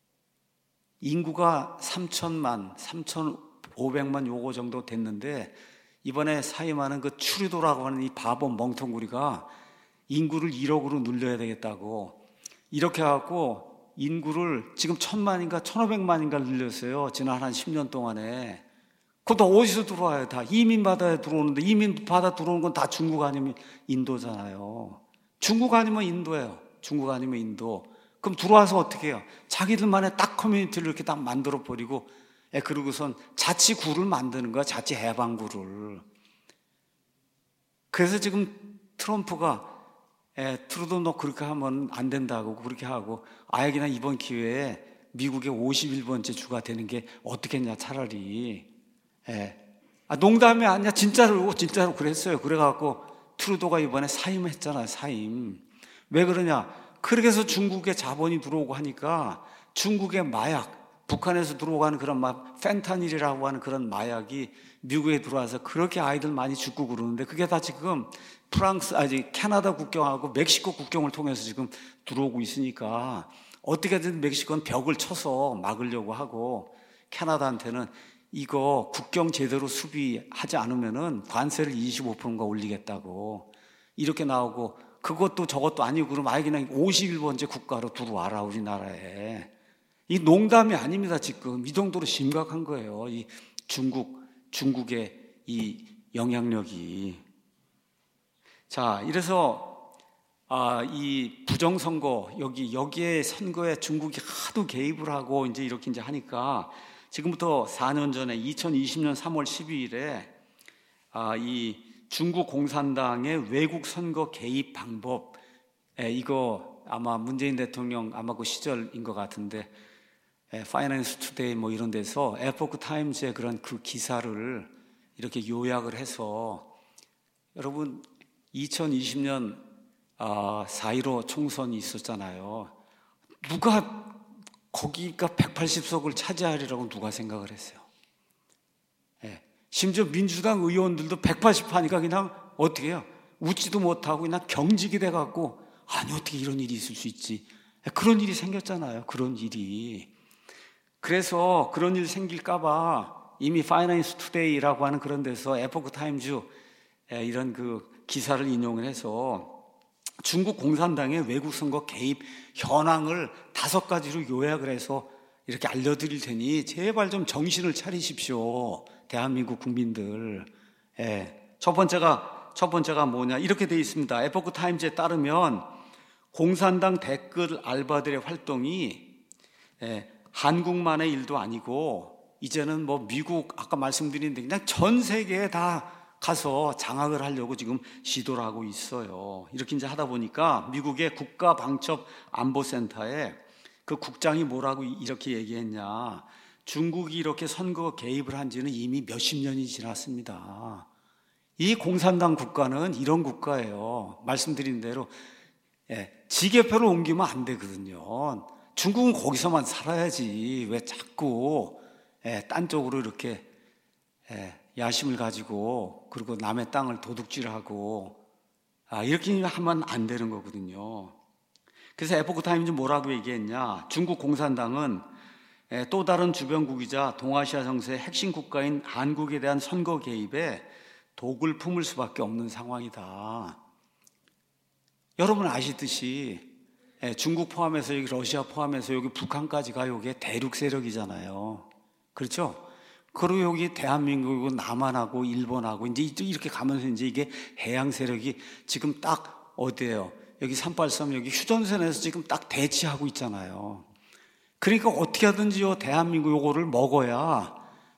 인구가 삼천만, 삼천오백만 요거 정도 됐는데, 이번에 사임하는 그 추리도라고 하는 이 바보 멍텅구리가 인구를 일억으로 늘려야 되겠다고 이렇게 해갖고 인구를 지금 천만인가 천오백만인가 늘렸어요. 지난 한 십 년 동안에. 그거 다 어디서 들어와요? 다 이민 받아야 들어오는데, 이민 받아 들어오는 건 다 중국 아니면 인도잖아요. 중국 아니면 인도예요. 중국 아니면 인도. 그럼 들어와서 어떻게 해요? 자기들만의 딱 커뮤니티를 이렇게 딱 만들어 버리고, 예, 그러고선 자치구를 만드는 거야. 자치 해방구를. 그래서 지금 트럼프가 예, 트루도 너 그렇게 하면 안 된다고 그렇게 하고, 아예 그냥 이번 기회에 미국의 오십일 번째 주가 되는 게 어떻겠냐, 차라리. 예. 아, 농담이 아니야. 진짜로, 진짜로 그랬어요. 그래갖고 트루도가 이번에 사임했잖아요. 사임. 왜 그러냐? 그렇게 해서 중국에 자본이 들어오고 하니까 중국의 마약, 북한에서 들어오는 그런 막 펜타닐이라고 하는 그런 마약이 미국에 들어와서 그렇게 아이들 많이 죽고 그러는데, 그게 다 지금 프랑스, 아직 캐나다 국경하고 멕시코 국경을 통해서 지금 들어오고 있으니까 어떻게든 멕시코는 벽을 쳐서 막으려고 하고, 캐나다한테는 이거 국경 제대로 수비하지 않으면은 관세를 이십오 퍼센트가 올리겠다고 이렇게 나오고, 그것도 저것도 아니고 그럼 아예 그냥 오십일 번째 국가로 들어와라, 우리나라에. 이 농담이 아닙니다. 지금 이 정도로 심각한 거예요. 이 중국, 중국의 이 영향력이. 자, 이래서 아, 이 부정선거, 여기 여기에 선거에 중국이 하도 개입을 하고 이제 이렇게 이제 하니까, 지금부터 사 년 전에 이천이십 년 삼월 십이일에 아, 이 중국 공산당의 외국 선거 개입 방법, 에, 이거 아마 문재인 대통령 아마 그 시절인 것 같은데, 파이낸스 투데이 뭐 이런 데서 에포크 타임즈의 그런 그 기사를 이렇게 요약을 해서, 여러분 이천이십 년 아, 사 일오 총선이 있었잖아요. 누가 거기가 백팔십 석을 차지하리라고 누가 생각을 했어요? 예. 심지어 민주당 의원들도 백팔십 하니까 그냥 어떻게 해요? 웃지도 못하고 그냥 경직이 돼갖고, 아니 어떻게 이런 일이 있을 수 있지? 그런 일이 생겼잖아요. 그런 일이. 그래서 그런 일 생길까봐 이미 파이낸스 투데이라고 하는 그런 데서 에포크 타임즈 이런 그 기사를 인용을 해서 중국 공산당의 외국 선거 개입 현황을 다섯 가지로 요약을 해서 이렇게 알려드릴 테니 제발 좀 정신을 차리십시오, 대한민국 국민들. 예. 첫 번째가 첫 번째가 뭐냐, 이렇게 돼 있습니다. 에포크 타임즈에 따르면 공산당 댓글 알바들의 활동이 예, 한국만의 일도 아니고 이제는 뭐 미국, 아까 말씀드린 데 그냥 전 세계에 다 가서 장악을 하려고 지금 시도를 하고 있어요. 이렇게 이제 하다 보니까 미국의 국가방첩안보센터에 그 국장이 뭐라고 이렇게 얘기했냐, 중국이 이렇게 선거 개입을 한 지는 이미 몇십 년이 지났습니다. 이 공산당 국가는 이런 국가예요. 말씀드린 대로 예, 지게표를 옮기면 안 되거든요. 중국은 거기서만 살아야지 왜 자꾸 예, 딴 쪽으로 이렇게 예, 야심을 가지고, 그리고 남의 땅을 도둑질하고 아, 이렇게 하면 안 되는 거거든요. 그래서 에포크 타임즈 뭐라고 얘기했냐? 중국 공산당은 또 다른 주변국이자 동아시아 정세의 핵심 국가인 한국에 대한 선거 개입에 독을 품을 수밖에 없는 상황이다. 여러분 아시듯이 중국 포함해서 여기 러시아 포함해서 여기 북한까지가 여기 대륙 세력이잖아요. 그렇죠? 그리고 여기 대한민국이고 남한하고 일본하고 이제 이렇게 가면서 이제 이게 해양 세력이 지금 딱 어디예요? 여기 삼팔섬 여기 휴전선에서 지금 딱 대치하고 있잖아요. 그러니까 어떻게 하든지요 대한민국 요거를 먹어야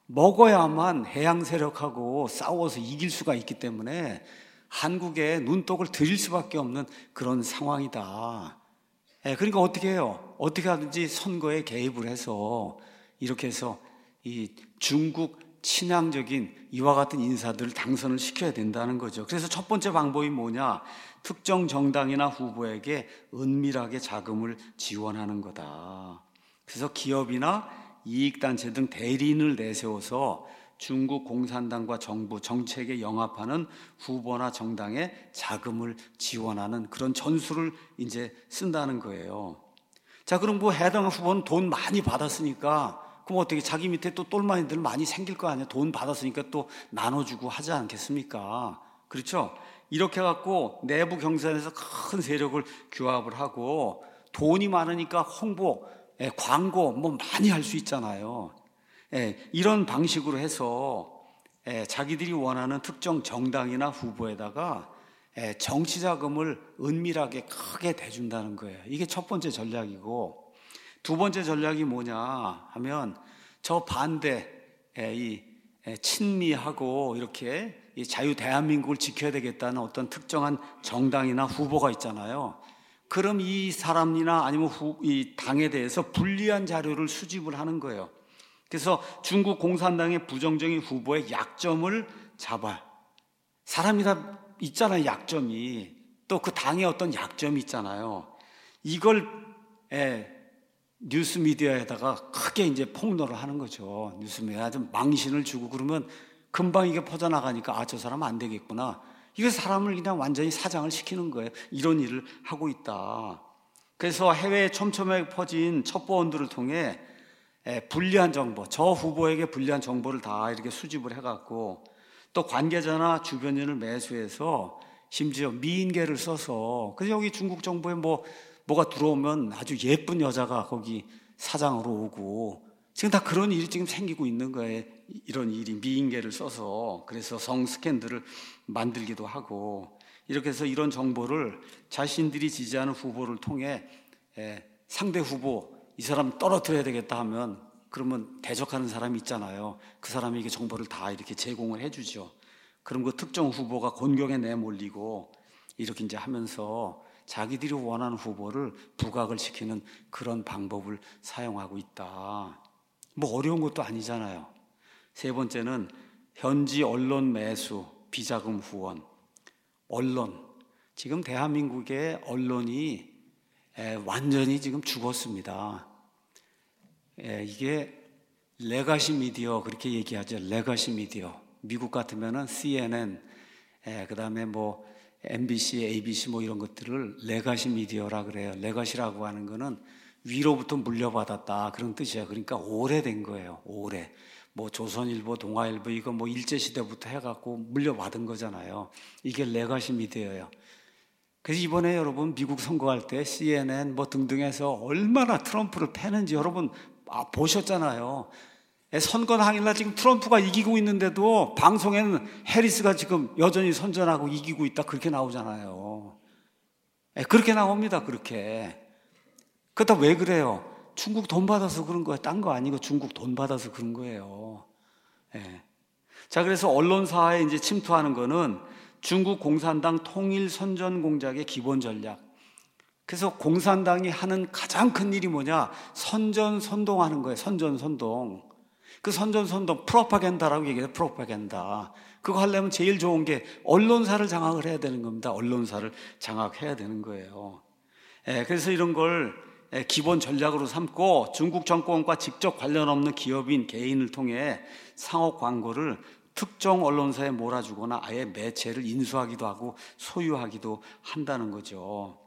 먹어야만 해양 세력하고 싸워서 이길 수가 있기 때문에 한국에 눈독을 들일 수밖에 없는 그런 상황이다. 예, 그러니까 어떻게 해요? 어떻게 하든지 선거에 개입을 해서 이렇게 해서 이 중국 친향적인 이와 같은 인사들을 당선을 시켜야 된다는 거죠. 그래서 첫 번째 방법이 뭐냐? 특정 정당이나 후보에게 은밀하게 자금을 지원하는 거다. 그래서 기업이나 이익단체 등 대리인을 내세워서 중국 공산당과 정부 정책에 영합하는 후보나 정당에 자금을 지원하는 그런 전술을 이제 쓴다는 거예요. 자, 그럼 뭐 해당 후보는 돈 많이 받았으니까 그럼 어떻게 자기 밑에 또 똘마니들 많이 생길 거 아니야? 돈 받았으니까 또 나눠주고 하지 않겠습니까? 그렇죠? 이렇게 해갖고 내부 경선에서 큰 세력을 규합을 하고 돈이 많으니까 홍보, 예, 광고 뭐 많이 할 수 있잖아요. 예, 이런 방식으로 해서 예, 자기들이 원하는 특정 정당이나 후보에다가 예, 정치 자금을 은밀하게 크게 대준다는 거예요. 이게 첫 번째 전략이고, 두 번째 전략이 뭐냐 하면 저 반대 예, 이 예, 친미하고 이렇게 이 자유 대한민국을 지켜야 되겠다는 어떤 특정한 정당이나 후보가 있잖아요. 그럼 이 사람이나 아니면 후, 이 당에 대해서 불리한 자료를 수집을 하는 거예요. 그래서 중국 공산당의 부정적인 후보의 약점을 잡아. 사람이 다 있잖아요, 약점이. 또 그 당의 어떤 약점이 있잖아요. 이걸 예, 뉴스 미디어에다가 크게 이제 폭로를 하는 거죠. 뉴스 미디어에 좀 망신을 주고 그러면 금방 이게 퍼져나가니까 아, 저 사람 안 되겠구나. 이거 사람을 그냥 완전히 사장을 시키는 거예요. 이런 일을 하고 있다. 그래서 해외에 촘촘하게 퍼진 첩보원들을 통해 불리한 정보, 저 후보에게 불리한 정보를 다 이렇게 수집을 해갖고 또 관계자나 주변인을 매수해서 심지어 미인계를 써서 그래서 여기 중국 정부에 뭐 뭐가 들어오면 아주 예쁜 여자가 거기 사장으로 오고 지금 다 그런 일이 지금 생기고 있는 거예요. 이런 일이 미인계를 써서 그래서 성 스캔들을 만들기도 하고 이렇게 해서 이런 정보를 자신들이 지지하는 후보를 통해 상대 후보 이 사람 떨어뜨려야 되겠다 하면 그러면 대적하는 사람이 있잖아요. 그 사람에게 정보를 다 이렇게 제공을 해주죠. 그럼 그 특정 후보가 곤경에 내몰리고 이렇게 이제 하면서 자기들이 원하는 후보를 부각을 시키는 그런 방법을 사용하고 있다. 뭐 어려운 것도 아니잖아요. 세 번째는 현지 언론 매수, 비자금 후원. 언론. 지금 대한민국의 언론이 완전히 지금 죽었습니다. 이게 레가시 미디어 그렇게 얘기하죠. 레가시 미디어. 미국 같으면은 씨엔엔, 그 다음에 뭐 엠비씨, 에이비씨 뭐 이런 것들을 레가시 미디어라 그래요. 레가시라고 하는 거는 위로부터 물려받았다 그런 뜻이에요. 그러니까 오래된 거예요. 오래. 뭐 조선일보, 동아일보 이거 뭐 일제시대부터 해갖고 물려받은 거잖아요. 이게 레가시 미디어예요. 그래서 이번에 여러분 미국 선거할 때 씨엔엔 뭐 등등해서 얼마나 트럼프를 패는지 여러분 아, 보셨잖아요. 선거 당일날 지금 트럼프가 이기고 있는데도 방송에는 해리스가 지금 여전히 선전하고 이기고 있다 그렇게 나오잖아요. 그렇게 나옵니다. 그렇게. 그렇다 왜 그래요? 중국 돈 받아서 그런 거예요. 딴 거 아니고 중국 돈 받아서 그런 거예요. 예. 자, 그래서 언론사에 이제 침투하는 거는 중국 공산당 통일 선전 공작의 기본 전략. 그래서 공산당이 하는 가장 큰 일이 뭐냐? 선전 선동하는 거예요. 선전 선동. 그 선전 선동 프로파간다라고 얘기해요. 프로파간다. 그거 하려면 제일 좋은 게 언론사를 장악을 해야 되는 겁니다. 언론사를 장악해야 되는 거예요. 예, 그래서 이런 걸 기본 전략으로 삼고 중국 정권과 직접 관련 없는 기업인 개인을 통해 상업 광고를 특정 언론사에 몰아주거나 아예 매체를 인수하기도 하고 소유하기도 한다는 거죠.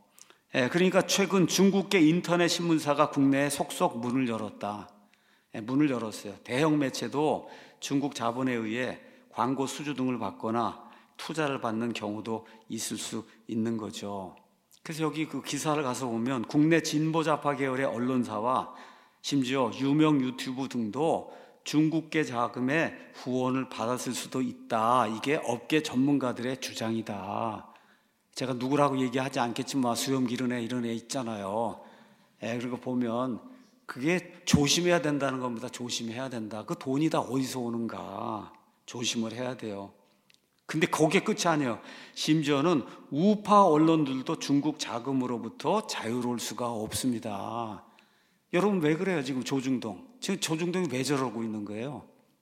예, 그러니까 최근 중국계 인터넷 신문사가 국내에 속속 문을 열었다. 예, 문을 열었어요. 대형 매체도 중국 자본에 의해 광고 수주 등을 받거나 투자를 받는 경우도 있을 수 있는 거죠. 그래서 여기 그 기사를 가서 보면 국내 진보좌파 계열의 언론사와 심지어 유명 유튜브 등도 중국계 자금의 후원을 받았을 수도 있다. 이게 업계 전문가들의 주장이다. 제가 누구라고 얘기하지 않겠지만 수염 기른 애 이런 애 있잖아요. 예, 그리고 보면 그게 조심해야 된다는 겁니다. 조심해야 된다. 그 돈이 다 어디서 오는가 조심을 해야 돼요. 근데 거기에 끝이 아니에요. 심지어는 우파 언론들도 중국 자금으로부터 자유로울 수가 없습니다. 여러분 왜 그래요? 지금 조중동 지금 조중동이 왜 저러고 있는 거예요?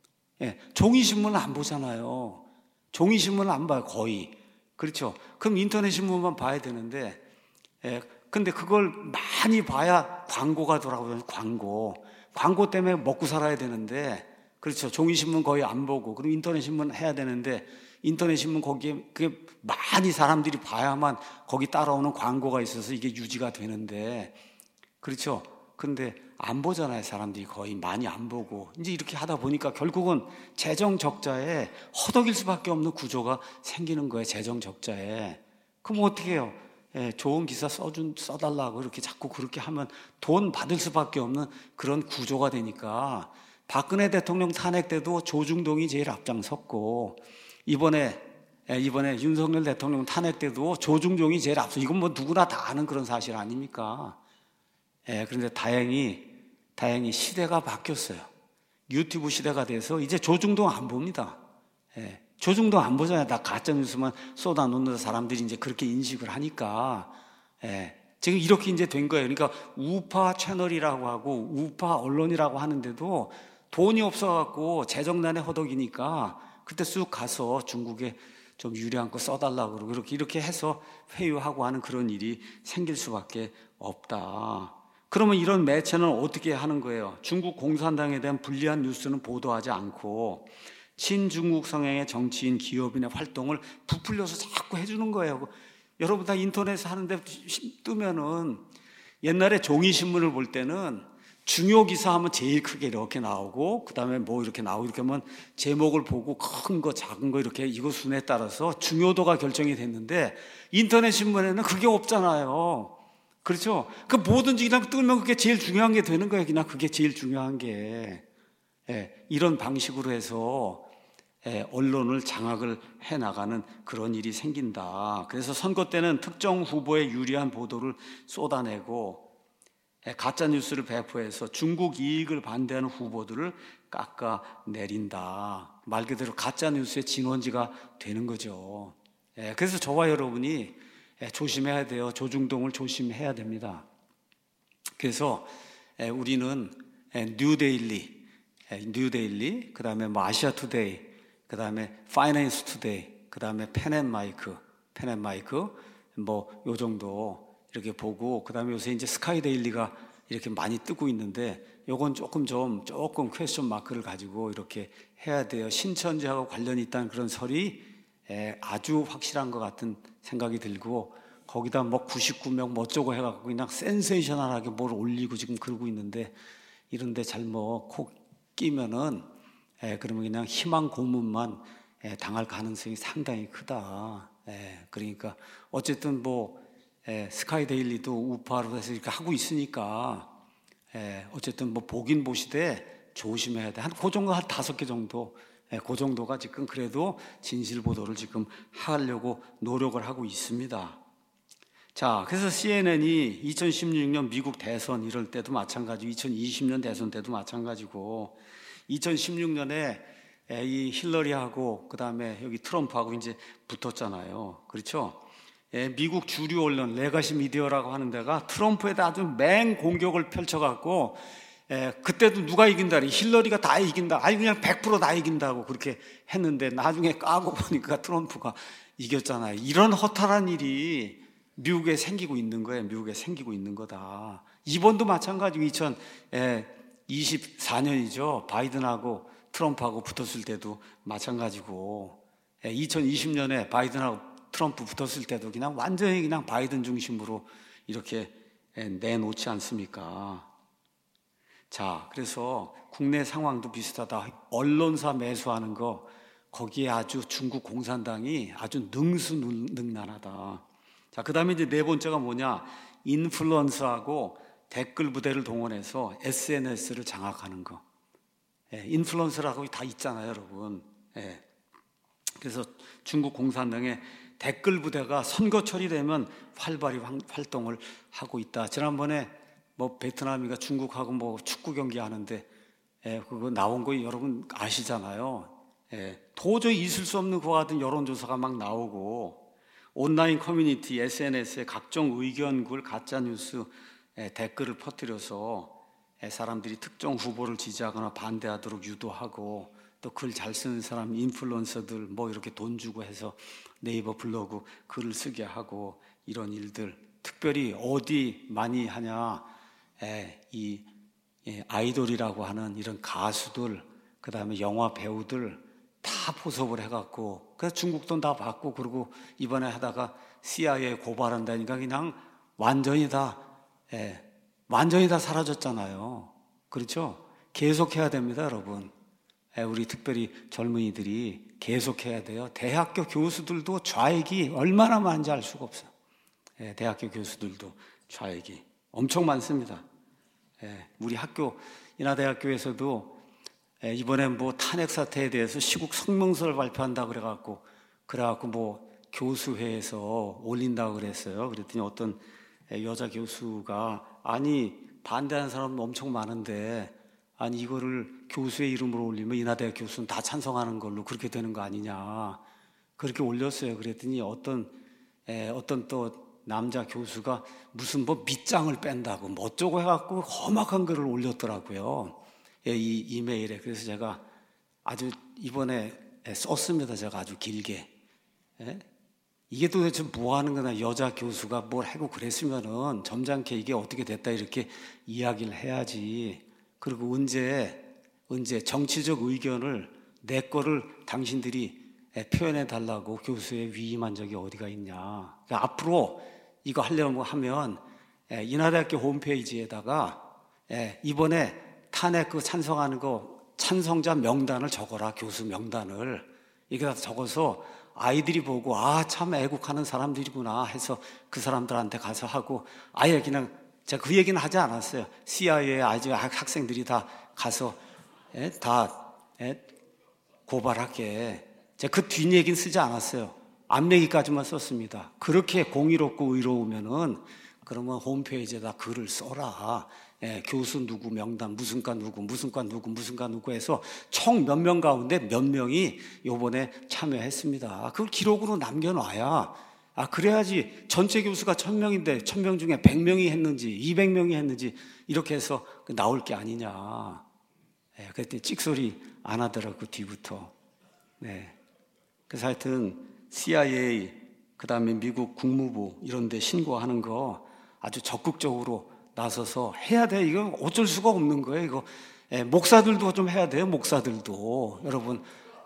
예, 종이신문을 안 보잖아요. 종이신문을 안 봐요. 거의. 그렇죠. 그럼 인터넷 신문만 봐야 되는데, 예, 근데 그걸 많이 봐야 광고가 돌아오면 광고. 광고 때문에 먹고 살아야 되는데, 그렇죠. 종이신문 거의 안 보고, 그리고 인터넷 신문 해야 되는데, 인터넷 신문 거기에 그게 많이 사람들이 봐야만 거기 따라오는 광고가 있어서 이게 유지가 되는데, 그렇죠. 근데 안 보잖아요. 사람들이 거의 많이 안 보고. 이제 이렇게 하다 보니까 결국은 재정 적자에 허덕일 수밖에 없는 구조가 생기는 거예요. 재정 적자에. 그럼 어떻게 해요? 예, 좋은 기사 써준, 써달라고 이렇게 자꾸 그렇게 하면 돈 받을 수밖에 없는 그런 구조가 되니까 박근혜 대통령 탄핵 때도 조중동이 제일 앞장섰고 이번에 예, 이번에 윤석열 대통령 탄핵 때도 조중동이 제일 앞서. 이건 뭐 누구나 다 아는 그런 사실 아닙니까? 예, 그런데 다행히, 다행히 시대가 바뀌었어요. 유튜브 시대가 돼서 이제 조중동 안 봅니다. 예, 조중동 안 보잖아요. 다 가짜뉴스만 쏟아 놓는 사람들이 이제 그렇게 인식을 하니까, 예, 지금 이렇게 이제 된 거예요. 그러니까 우파 채널이라고 하고 우파 언론이라고 하는데도 돈이 없어갖고 재정난에 허덕이니까 그때 쑥 가서 중국에 좀 유리한 거 써달라고 그러고 이렇게, 이렇게 해서 회유하고 하는 그런 일이 생길 수밖에 없다. 그러면 이런 매체는 어떻게 하는 거예요? 중국 공산당에 대한 불리한 뉴스는 보도하지 않고 친중국 성향의 정치인, 기업인의 활동을 부풀려서 자꾸 해주는 거예요. 여러분 다 인터넷에 하는데 뜨면은 옛날에 종이신문을 볼 때는 중요 기사 하면 제일 크게 이렇게 나오고 그 다음에 뭐 이렇게 나오고 이렇게 하면 제목을 보고 큰 거 작은 거 이렇게 이거 순에 따라서 중요도가 결정이 됐는데 인터넷 신문에는 그게 없잖아요. 그렇죠? 그 뭐든지 그냥 뜨면 그게 제일 중요한 게 되는 거예요. 그냥 그게 제일 중요한 게. 예, 이런 방식으로 해서 예, 언론을 장악을 해나가는 그런 일이 생긴다. 그래서 선거 때는 특정 후보에 유리한 보도를 쏟아내고 예, 가짜뉴스를 배포해서 중국 이익을 반대하는 후보들을 깎아내린다. 말 그대로 가짜뉴스의 진원지가 되는 거죠. 예, 그래서 저와 여러분이 조심해야 돼요. 조중동을 조심해야 됩니다. 그래서 우리는 뉴데일리, 뉴데일리, 그 다음에 뭐 아시아투데이, 그 다음에 파이낸스 투데이, 그 다음에 펜앤마이크, 펜앤마이크, 뭐 요 정도 이렇게 보고, 그 다음에 요새 이제 스카이데일리가 이렇게 많이 뜨고 있는데, 요건 조금 좀 조금 퀘스천 마크를 가지고 이렇게 해야 돼요. 신천지하고 관련이 있다는 그런 설이 아주 확실한 것 같은 생각이 들고 거기다 뭐 구십구 명 뭐 어쩌고 해갖고 그냥 센세이셔널하게 뭘 올리고 지금 그러고 있는데 이런데 잘못 코 끼면은 에, 그러면 그냥 희망 고문만 에, 당할 가능성이 상당히 크다. 에, 그러니까 어쨌든 뭐 에, 스카이데일리도 우파로 해서 이렇게 하고 있으니까 에, 어쨌든 뭐 보긴 보시되 조심해야 돼. 한 그 정도 한 다섯 개 정도. 예, 그 정도가 지금 그래도 진실 보도를 지금 하려고 노력을 하고 있습니다. 자, 그래서 씨엔엔이 이천십육 년 미국 대선 이럴 때도 마찬가지고 이천이십 년 대선 때도 마찬가지고 이천십육 년에 이 힐러리하고 그 다음에 여기 트럼프하고 이제 붙었잖아요. 그렇죠? 예, 미국 주류 언론 레가시 미디어라고 하는 데가 트럼프에 대해 아주 맹 공격을 펼쳐갖고 예, 그때도 누가 이긴다? 힐러리가 다 이긴다. 아니 그냥 백 퍼센트 다 이긴다고 그렇게 했는데 나중에 까고 보니까 트럼프가 이겼잖아요. 이런 허탈한 일이 미국에 생기고 있는 거예요. 미국에 생기고 있는 거다. 이번도 마찬가지고 이천이십사 년이죠. 바이든하고 트럼프하고 붙었을 때도 마찬가지고 이천이십 년에 바이든하고 트럼프 붙었을 때도 그냥 완전히 그냥 바이든 중심으로 이렇게 내놓지 않습니까? 자, 그래서 국내 상황도 비슷하다. 언론사 매수하는 거, 거기에 아주 중국 공산당이 아주 능수능란하다. 자, 그 다음에 이제 네 번째가 뭐냐? 인플루언서하고 댓글 부대를 동원해서 에스엔에스를 장악하는 거. 예, 인플루언서라고 다 있잖아요, 여러분. 예. 그래서 중국 공산당의 댓글 부대가 선거철이 되면 활발히 활동을 하고 있다. 지난번에 뭐 베트남이가 중국하고 뭐 축구 경기 하는데, 예, 그거 나온 거 여러분 아시잖아요. 예, 도저히 있을 수 없는 그와 같은 여론조사가 막 나오고, 온라인 커뮤니티, 에스엔에스에 각종 의견글, 가짜뉴스, 예, 댓글을 퍼뜨려서 예, 사람들이 특정 후보를 지지하거나 반대하도록 유도하고, 또 글 잘 쓰는 사람, 인플루언서들 뭐 이렇게 돈 주고 해서 네이버 블로그 글을 쓰게 하고, 이런 일들 특별히 어디 많이 하냐? 예, 이 예, 아이돌이라고 하는 이런 가수들, 그 다음에 영화 배우들 다 포섭을 해갖고, 그래서 중국 돈 다 받고, 그리고 이번에 하다가 씨아이에이 고발한다니까 그냥 완전히 다 예, 완전히 다 사라졌잖아요. 그렇죠? 계속해야 됩니다, 여러분. 예, 우리 특별히 젊은이들이 계속해야 돼요. 대학교 교수들도 좌익이 얼마나 많은지 알 수가 없어요. 예, 대학교 교수들도 좌익이 엄청 많습니다. 예, 우리 학교 인하대학교에서도 예, 이번에 뭐 탄핵 사태에 대해서 시국 성명서를 발표한다 그래갖고 그래갖고 뭐 교수회에서 올린다고 그랬어요. 그랬더니 어떤 여자 교수가 아니 반대하는 사람은 엄청 많은데 아니 이거를 교수의 이름으로 올리면 인하대학 교수는 다 찬성하는 걸로 그렇게 되는 거 아니냐 그렇게 올렸어요. 그랬더니 어떤 에, 어떤 또 남자 교수가 무슨 뭐 밑장을 뺀다고 뭐 어쩌고 해갖고 험악한 글을 올렸더라고요. 예, 이 이메일에. 그래서 제가 아주 이번에 썼습니다. 제가 아주 길게. 예? 이게 도대체 뭐 하는 거나 여자 교수가 뭘 하고 그랬으면은 점잖게 이게 어떻게 됐다 이렇게 이야기를 해야지. 그리고 언제 언제 정치적 의견을 내 거를 당신들이 표현해 달라고 교수에 위임한 적이 어디가 있냐. 그러니까 앞으로 이거 하려면 하면 인하대학교 홈페이지에다가 이번에 탄핵 그 찬성하는 거 찬성자 명단을 적어라. 교수 명단을 이렇게 적어서 아이들이 보고 아 참 애국하는 사람들이구나 해서 그 사람들한테 가서 하고 아예 그냥 제가 그 얘기는 하지 않았어요. 씨아이에이 아주 학생들이 다 가서 예, 다 예, 고발하게. 제가 그 뒷얘기는 쓰지 않았어요. 앞얘기까지만 썼습니다. 그렇게 공의롭고 의로우면은 그러면 홈페이지에다 글을 써라. 예, 교수 누구 명단 무슨 과 누구 무슨 과 누구 무슨 과 누구 해서 총 몇 명 가운데 몇 명이 요번에 참여했습니다. 그걸 기록으로 남겨놔야 아 그래야지 전체 교수가 천 명인데 천 명 중에 백 명이 했는지 이백 명이 했는지 이렇게 해서 나올 게 아니냐. 예, 그때 찍소리 안 하더라고 뒤부터. 네. 그래서 하여튼 씨아이에이 그 다음에 미국 국무부 이런 데 신고하는 거 아주 적극적으로 나서서 해야 돼. 이거 어쩔 수가 없는 거예요. 이거 예, 목사들도 좀 해야 돼요. 목사들도 여러분.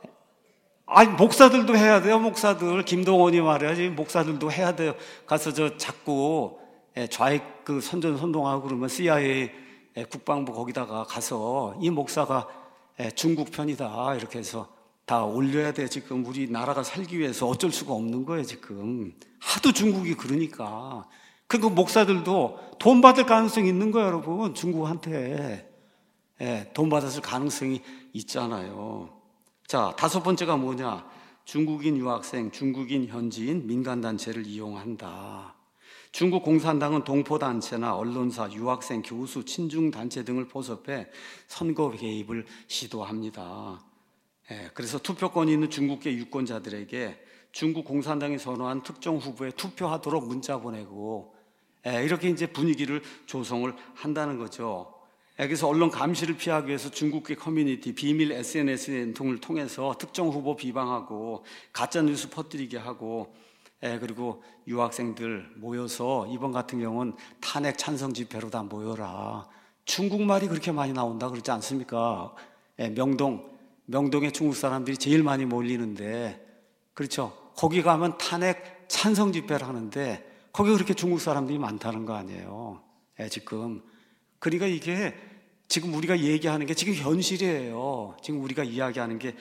아니 목사들도 해야 돼요. 목사들 김동원이 말해야지. 목사들도 해야 돼요. 가서 저 자꾸 예, 좌익 그 선전선동하고 그러면 씨아이에이 예, 국방부 거기다가 가서 이 목사가 예, 중국 편이다 이렇게 해서 다 올려야 돼. 지금 우리 나라가 살기 위해서 어쩔 수가 없는 거예요. 지금 하도 중국이 그러니까. 그 목사들도 돈 받을 가능성이 있는 거예요, 여러분. 중국한테 예, 돈 받았을 가능성이 있잖아요. 자, 다섯 번째가 뭐냐? 중국인 유학생, 중국인 현지인 민간단체를 이용한다. 중국 공산당은 동포단체나 언론사, 유학생, 교수, 친중단체 등을 포섭해 선거 개입을 시도합니다. 예, 그래서 투표권이 있는 중국계 유권자들에게 중국 공산당이 선호한 특정 후보에 투표하도록 문자 보내고 예, 이렇게 이제 분위기를 조성을 한다는 거죠. 예, 그래서 언론 감시를 피하기 위해서 중국계 커뮤니티, 비밀 에스엔에스 등을 통해서 특정 후보 비방하고 가짜 뉴스 퍼뜨리게 하고 예, 그리고 유학생들 모여서 이번 같은 경우는 탄핵 찬성 집회로 다 모여라. 중국말이 그렇게 많이 나온다 그러지 않습니까? 예, 명동 명동에 중국 사람들이 제일 많이 몰리는데 그렇죠. 거기 가면 탄핵 찬성 집회를 하는데 거기 그렇게 중국 사람들이 많다는 거 아니에요. 예, 지금. 그러니까 이게 지금 우리가 얘기하는 게 지금 현실이에요. 지금 우리가 이야기하는 게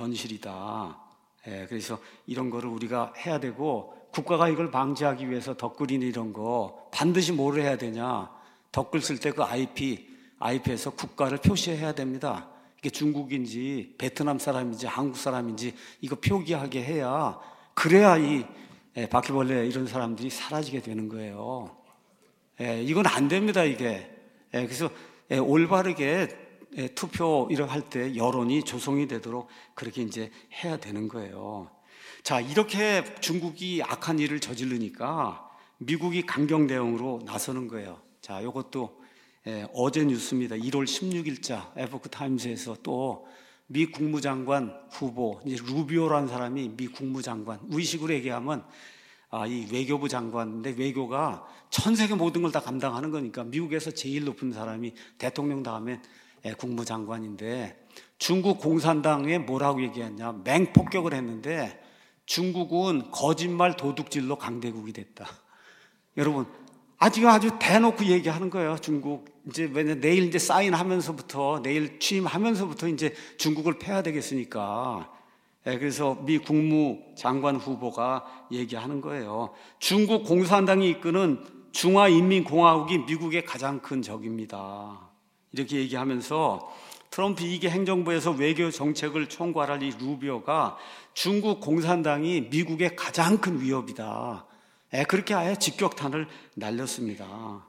현실이다. 예, 그래서 이런 거를 우리가 해야 되고, 국가가 이걸 방지하기 위해서 덧글이나 이런 거 반드시 뭐를 해야 되냐? 덧글 쓸 때 그 아이피, 아이피에서 국가를 표시해야 됩니다. 이게 중국인지 베트남 사람인지 한국 사람인지 이거 표기하게 해야, 그래야 이 예, 바퀴벌레 이런 사람들이 사라지게 되는 거예요. 예, 이건 안 됩니다, 이게. 예, 그래서 예, 올바르게 예, 투표 이런 할 때 여론이 조성이 되도록 그렇게 이제 해야 되는 거예요. 자, 이렇게 중국이 악한 일을 저지르니까 미국이 강경 대응으로 나서는 거예요. 자, 이것도 예, 어제 뉴스입니다. 일월 십육일자 에포크 타임스에서 또 미 국무장관 후보, 이제 루비오라는 사람이 미 국무장관, 우리식으로 얘기하면 아, 이 외교부 장관인데, 외교가 전 세계 모든 걸 다 감당하는 거니까 미국에서 제일 높은 사람이 대통령 다음에 예, 국무장관인데, 중국 공산당에 뭐라고 얘기했냐, 맹폭격을 했는데 중국은 거짓말 도둑질로 강대국이 됐다. 여러분, 아직 아주 대놓고 얘기하는 거예요. 중국 이제 왜냐 내일 이제 사인하면서부터, 내일 취임하면서부터 이제 중국을 패야 되겠으니까. 예, 그래서 미 국무장관 후보가 얘기하는 거예요. 중국 공산당이 이끄는 중화인민공화국이 미국의 가장 큰 적입니다. 이렇게 얘기하면서 트럼프 이기 행정부에서 외교 정책을 총괄할 이 루비오가 중국 공산당이 미국의 가장 큰 위협이다. 예, 그렇게 아예 직격탄을 날렸습니다.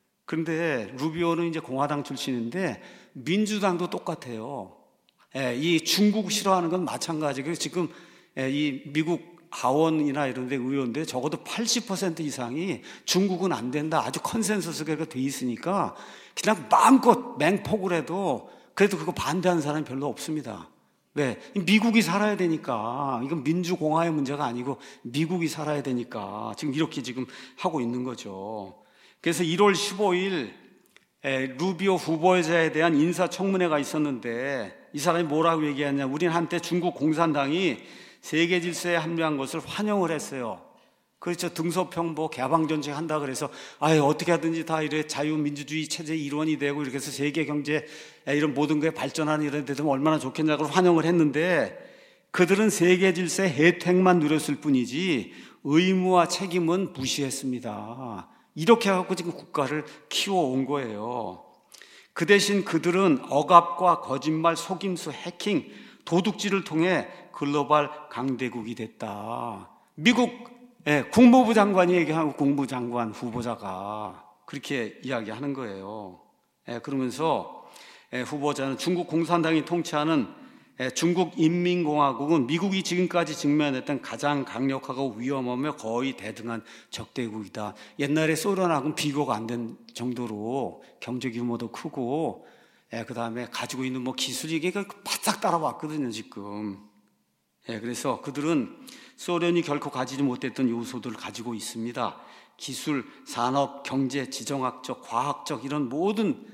그런데 루비오는 이제 공화당 출신인데 민주당도 똑같아요. 예, 이 중국 싫어하는 건 마찬가지고, 지금 예, 이 미국 하원이나 이런 데 의원들 적어도 팔십 퍼센트 이상이 중국은 안 된다, 아주 컨센서스가 돼 있으니까 그냥 마음껏 맹폭을 해도 그래도 그거 반대하는 사람이 별로 없습니다. 왜? 미국이 살아야 되니까. 이건 민주공화의 문제가 아니고 미국이 살아야 되니까 지금 이렇게 지금 하고 있는 거죠. 그래서 일월 십오일 루비오 후보자에 대한 인사청문회가 있었는데, 이 사람이 뭐라고 얘기했냐, 우리는 한때 중국 공산당이 세계 질서에 합류한 것을 환영을 했어요. 그렇죠. 등소평보 개방정책 한다 그래서 아예 어떻게 하든지 다 이래 자유민주주의 체제 일원이 되고 이렇게 해서 세계 경제 이런 모든 게 발전하는 이런 데 되면 얼마나 좋겠냐고 환영을 했는데, 그들은 세계 질서의 혜택만 누렸을 뿐이지 의무와 책임은 무시했습니다. 이렇게 해갖고 지금 국가를 키워온 거예요. 그 대신 그들은 억압과 거짓말, 속임수, 해킹, 도둑질을 통해 글로벌 강대국이 됐다. 미국 예, 국무부 장관이 얘기하고 국무장관 후보자가 그렇게 이야기하는 거예요. 예, 그러면서 예, 후보자는 중국 공산당이 통치하는 예, 중국 인민공화국은 미국이 지금까지 직면했던 가장 강력하고 위험하며 거의 대등한 적대국이다. 옛날에 소련하고는 비교가 안 된 정도로 경제 규모도 크고, 예, 그 다음에 가지고 있는 뭐 기술이 이게 바싹 따라왔거든요, 지금. 예, 그래서 그들은 소련이 결코 가지지 못했던 요소들을 가지고 있습니다. 기술, 산업, 경제, 지정학적, 과학적 이런 모든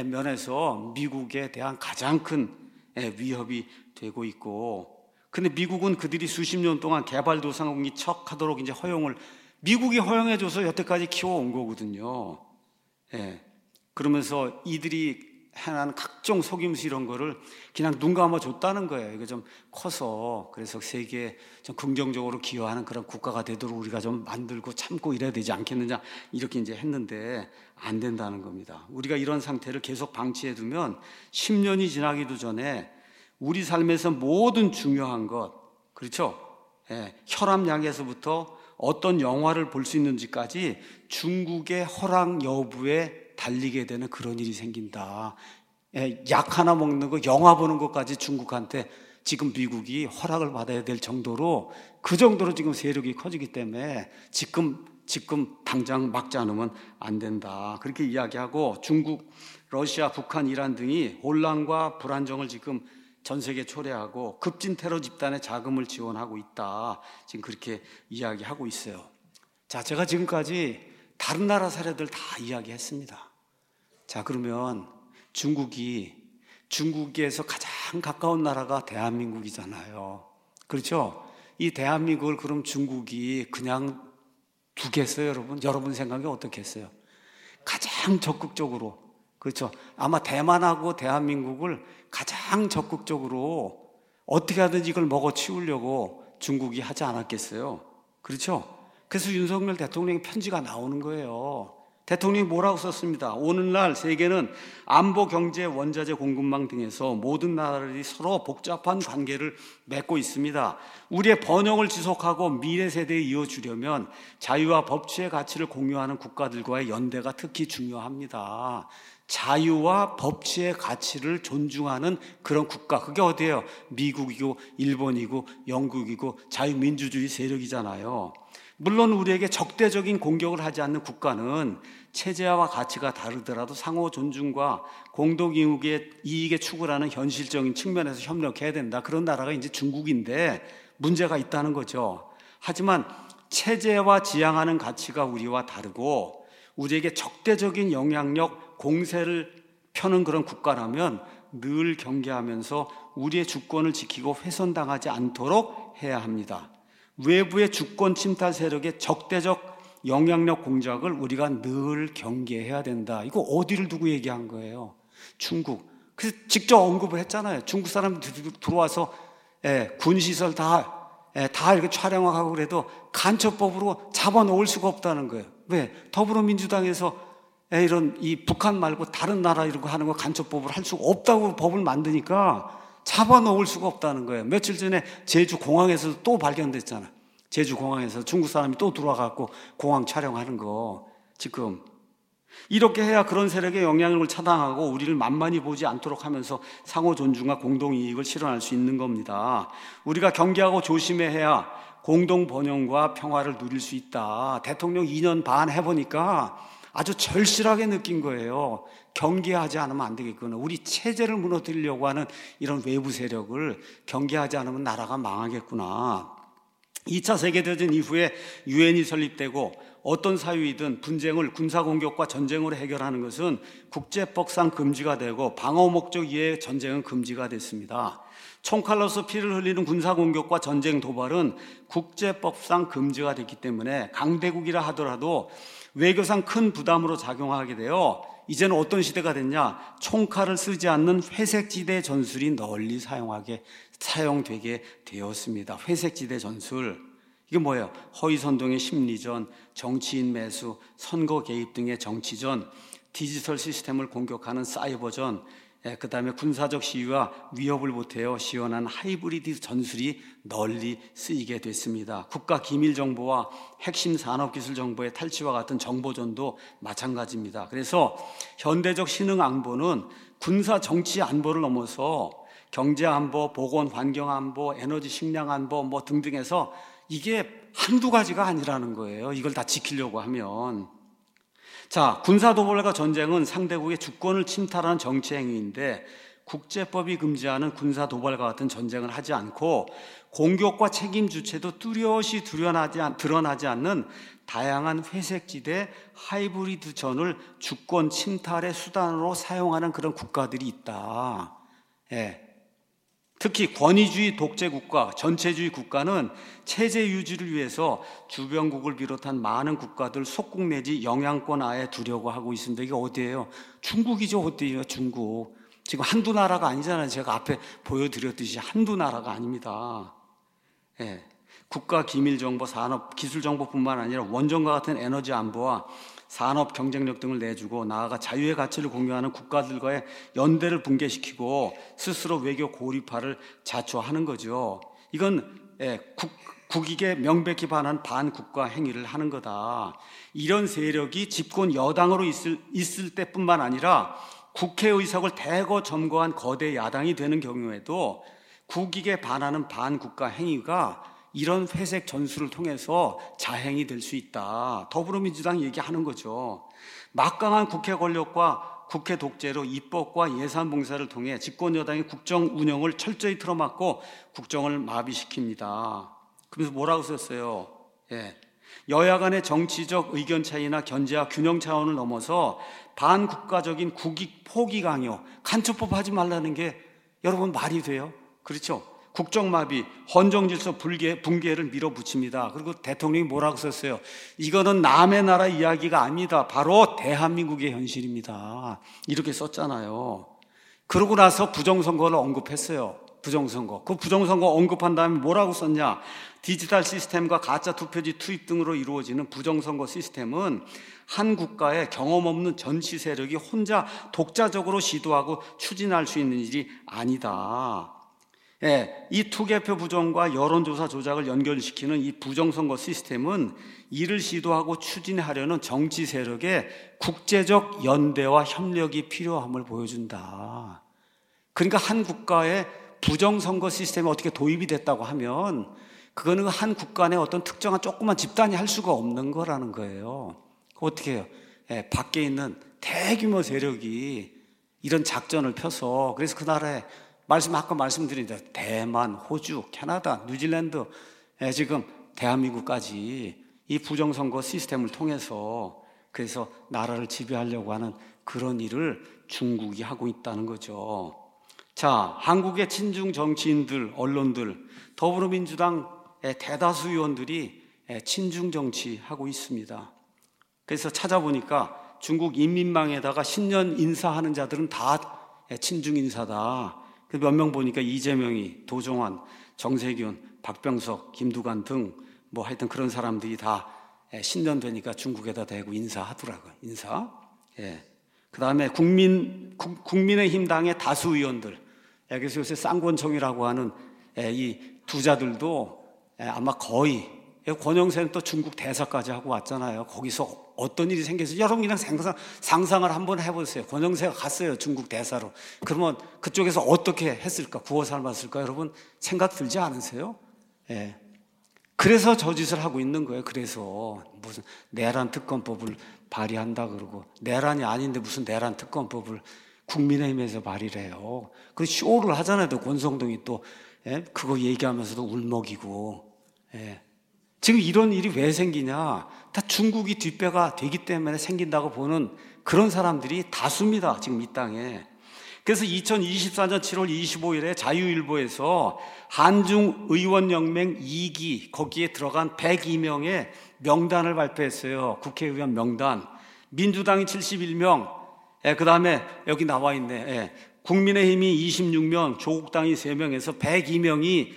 면에서 미국에 대한 가장 큰 위협이 되고 있고, 근데 미국은 그들이 수십 년 동안 개발도상국이 척하도록 이제 허용을, 미국이 허용해줘서 여태까지 키워온 거거든요. 예. 그러면서 이들이 해나는 각종 속임수 이런 거를 그냥 눈 감아 줬다는 거예요. 이거 좀 커서, 그래서 세계에 좀 긍정적으로 기여하는 그런 국가가 되도록 우리가 좀 만들고 참고 이래야 되지 않겠느냐, 이렇게 이제 했는데 안 된다는 겁니다. 우리가 이런 상태를 계속 방치해 두면 십 년이 지나기도 전에 우리 삶에서 모든 중요한 것, 그렇죠? 예, 혈압약에서부터 어떤 영화를 볼 수 있는지까지 중국의 허락 여부에 달리게 되는 그런 일이 생긴다. 예, 약 하나 먹는 거, 영화 보는 것까지 중국한테 지금 미국이 허락을 받아야 될 정도로, 그 정도로 지금 세력이 커지기 때문에 지금 지금 당장 막지 않으면 안 된다. 그렇게 이야기하고, 중국, 러시아, 북한, 이란 등이 혼란과 불안정을 지금 전 세계에 초래하고 급진 테러 집단에 자금을 지원하고 있다. 지금 그렇게 이야기하고 있어요. 자, 제가 지금까지 다른 나라 사례들 다 이야기했습니다. 자, 그러면 중국이, 중국에서 가장 가까운 나라가 대한민국이잖아요. 그렇죠? 이 대한민국을 그럼 중국이 그냥 두겠어요, 여러분? 여러분 생각이 어떻겠어요? 가장 적극적으로, 그렇죠? 아마 대만하고 대한민국을 가장 적극적으로 어떻게 하든지 이걸 먹어치우려고 중국이 하지 않았겠어요? 그렇죠? 그래서 윤석열 대통령의 편지가 나오는 거예요. 대통령이 뭐라고 썼습니다. 오늘날 세계는 안보, 경제, 원자재 공급망 등에서 모든 나라들이 서로 복잡한 관계를 맺고 있습니다. 우리의 번영을 지속하고 미래 세대에 이어주려면 자유와 법치의 가치를 공유하는 국가들과의 연대가 특히 중요합니다. 자유와 법치의 가치를 존중하는 그런 국가, 그게 어디예요? 미국이고 일본이고 영국이고 자유민주주의 세력이잖아요. 물론 우리에게 적대적인 공격을 하지 않는 국가는 체제와 가치가 다르더라도 상호 존중과 공동 이익의 이익에 추구하는 현실적인 측면에서 협력해야 된다. 그런 나라가 이제 중국인데 문제가 있다는 거죠. 하지만 체제와 지향하는 가치가 우리와 다르고 우리에게 적대적인 영향력, 공세를 펴는 그런 국가라면 늘 경계하면서 우리의 주권을 지키고 훼손당하지 않도록 해야 합니다. 외부의 주권 침탈 세력의 적대적 영향력 공작을 우리가 늘 경계해야 된다. 이거 어디를 두고 얘기한 거예요? 중국. 그래서 직접 언급을 했잖아요. 중국 사람들 들어와서 예, 군시설 다, 예, 다 이렇게 촬영하고 그래도 간첩법으로 잡아놓을 수가 없다는 거예요. 왜? 더불어민주당에서 예, 이런 이 북한 말고 다른 나라 이런 거 하는 거 간첩법을 할 수가 없다고 법을 만드니까 잡아놓을 수가 없다는 거예요. 며칠 전에 제주 공항에서 또 발견됐잖아. 제주 공항에서 중국 사람이 또 들어와갖고 공항 촬영하는 거. 지금 이렇게 해야 그런 세력의 영향력을 차단하고 우리를 만만히 보지 않도록 하면서 상호 존중과 공동 이익을 실현할 수 있는 겁니다. 우리가 경계하고 조심해야 공동 번영과 평화를 누릴 수 있다. 대통령 이 년 반 해보니까 아주 절실하게 느낀 거예요. 경계하지 않으면 안 되겠구나. 우리 체제를 무너뜨리려고 하는 이런 외부 세력을 경계하지 않으면 나라가 망하겠구나. 이 차 세계대전 이후에 유엔이 설립되고 어떤 사유이든 분쟁을 군사공격과 전쟁으로 해결하는 것은 국제법상 금지가 되고 방어 목적 이외의 전쟁은 금지가 됐습니다. 총칼로서 피를 흘리는 군사공격과 전쟁 도발은 국제법상 금지가 됐기 때문에 강대국이라 하더라도 외교상 큰 부담으로 작용하게 되어 이제는 어떤 시대가 됐냐? 총칼을 쓰지 않는 회색지대 전술이 널리 사용하게, 사용되게 되었습니다. 회색지대 전술. 이게 뭐예요? 허위선동의 심리전, 정치인 매수, 선거 개입 등의 정치전, 디지털 시스템을 공격하는 사이버전, 예, 그 다음에 군사적 시위와 위협을 보태어 시원한 하이브리드 전술이 널리 쓰이게 됐습니다. 국가 기밀 정보와 핵심 산업기술 정보의 탈취와 같은 정보전도 마찬가지입니다. 그래서 현대적 신흥 안보는 군사 정치 안보를 넘어서 경제 안보, 보건 환경 안보, 에너지 식량 안보 뭐 등등해서 이게 한두 가지가 아니라는 거예요. 이걸 다 지키려고 하면. 자, 군사도발과 전쟁은 상대국의 주권을 침탈하는 정치 행위인데 국제법이 금지하는 군사도발과 같은 전쟁을 하지 않고 공격과 책임 주체도 뚜렷이 드러나지, 드러나지 않는 다양한 회색지대 하이브리드 전을 주권 침탈의 수단으로 사용하는 그런 국가들이 있다. 예. 특히 권위주의 독재국가, 전체주의 국가는 체제 유지를 위해서 주변국을 비롯한 많은 국가들 속국 내지 영향권 하에 두려고 하고 있습니다. 이게 어디예요? 중국이죠. 어디예요? 중국. 지금 한두 나라가 아니잖아요. 제가 앞에 보여드렸듯이 한두 나라가 아닙니다. 예. 국가 기밀정보, 산업, 기술정보뿐만 아니라 원전과 같은 에너지 안보와 산업 경쟁력 등을 내주고 나아가 자유의 가치를 공유하는 국가들과의 연대를 붕괴시키고 스스로 외교 고립화를 자초하는 거죠. 이건 예, 국, 국익에 명백히 반한 반국가 행위를 하는 거다. 이런 세력이 집권 여당으로 있을, 있을 때뿐만 아니라 국회의석을 대거 점거한 거대 야당이 되는 경우에도 국익에 반하는 반국가 행위가 이런 회색 전술을 통해서 자행이 될 수 있다. 더불어민주당 얘기하는 거죠. 막강한 국회 권력과 국회 독재로 입법과 예산 봉사를 통해 집권 여당의 국정 운영을 철저히 틀어막고 국정을 마비시킵니다. 그래서 뭐라고 썼어요? 예. 여야 간의 정치적 의견 차이나 견제와 균형 차원을 넘어서 반국가적인 국익 포기 강요, 간첩법 하지 말라는 게 여러분 말이 돼요? 그렇죠? 국정마비, 헌정질서 붕괴, 붕괴를 밀어붙입니다. 그리고 대통령이 뭐라고 썼어요? 이거는 남의 나라 이야기가 아니다. 바로 대한민국의 현실입니다. 이렇게 썼잖아요. 그러고 나서 부정선거를 언급했어요. 부정선거. 그 부정선거 언급한 다음에 뭐라고 썼냐? 디지털 시스템과 가짜 투표지 투입 등으로 이루어지는 부정선거 시스템은 한 국가의 경험 없는 전시 세력이 혼자 독자적으로 시도하고 추진할 수 있는 일이 아니다. 예, 이 투개표 부정과 여론조사 조작을 연결시키는 이 부정선거 시스템은 이를 시도하고 추진하려는 정치 세력의 국제적 연대와 협력이 필요함을 보여준다. 그러니까 한 국가의 부정선거 시스템이 어떻게 도입이 됐다고 하면 그거는 한 국가 내 어떤 특정한 조그만 집단이 할 수가 없는 거라는 거예요. 어떻게 해요? 예, 밖에 있는 대규모 세력이 이런 작전을 펴서 그래서 그 나라에 말씀 아까 말씀드린 대로 대만, 호주, 캐나다, 뉴질랜드, 예, 지금 대한민국까지 이 부정선거 시스템을 통해서 그래서 나라를 지배하려고 하는 그런 일을 중국이 하고 있다는 거죠. 자, 한국의 친중 정치인들, 언론들, 더불어민주당의 대다수 의원들이 친중 정치하고 있습니다. 그래서 찾아보니까 중국 인민망에다가 신년 인사하는 자들은 다 친중 인사다. 몇 명 보니까 이재명이, 도종환, 정세균, 박병석, 김두관 등 뭐 하여튼 그런 사람들이 다 신년 되니까 중국에다 대고 인사하더라고요. 인사. 예. 그 다음에 국민, 국, 국민의힘 당의 다수 의원들. 예, 그래서 요새 쌍권총이라고 하는 예, 이 두자들도 예, 아마 거의 예, 권영세는 또 중국 대사까지 하고 왔잖아요. 거기서 어떤 일이 생겨서 여러분 그냥 상상, 상상을 한번 해보세요. 권영세가 갔어요. 중국 대사로. 그러면 그쪽에서 어떻게 했을까? 구워 삶았을까? 여러분 생각 들지 않으세요? 예. 그래서 저 짓을 하고 있는 거예요. 그래서 무슨 내란 특검법을 발의한다 그러고 내란이 아닌데 무슨 내란 특검법을 국민의힘에서 발의를 해요. 그 쇼를 하잖아요. 또 권성동이 또 예? 그거 얘기하면서도 울먹이고 예. 지금 이런 일이 왜 생기냐? 다 중국이 뒷배가 되기 때문에 생긴다고 보는 그런 사람들이 다수입니다. 지금 이 땅에. 그래서 이천이십사 년 칠월 이십오일에 자유일보에서 한중의원연맹 이 기 거기에 들어간 백이 명의 명단을 발표했어요. 국회의원 명단. 민주당이 칠십일 명, 예, 그 다음에 여기 나와 있네. 예, 국민의힘이 이십육 명, 조국당이 세 명에서 백이 명이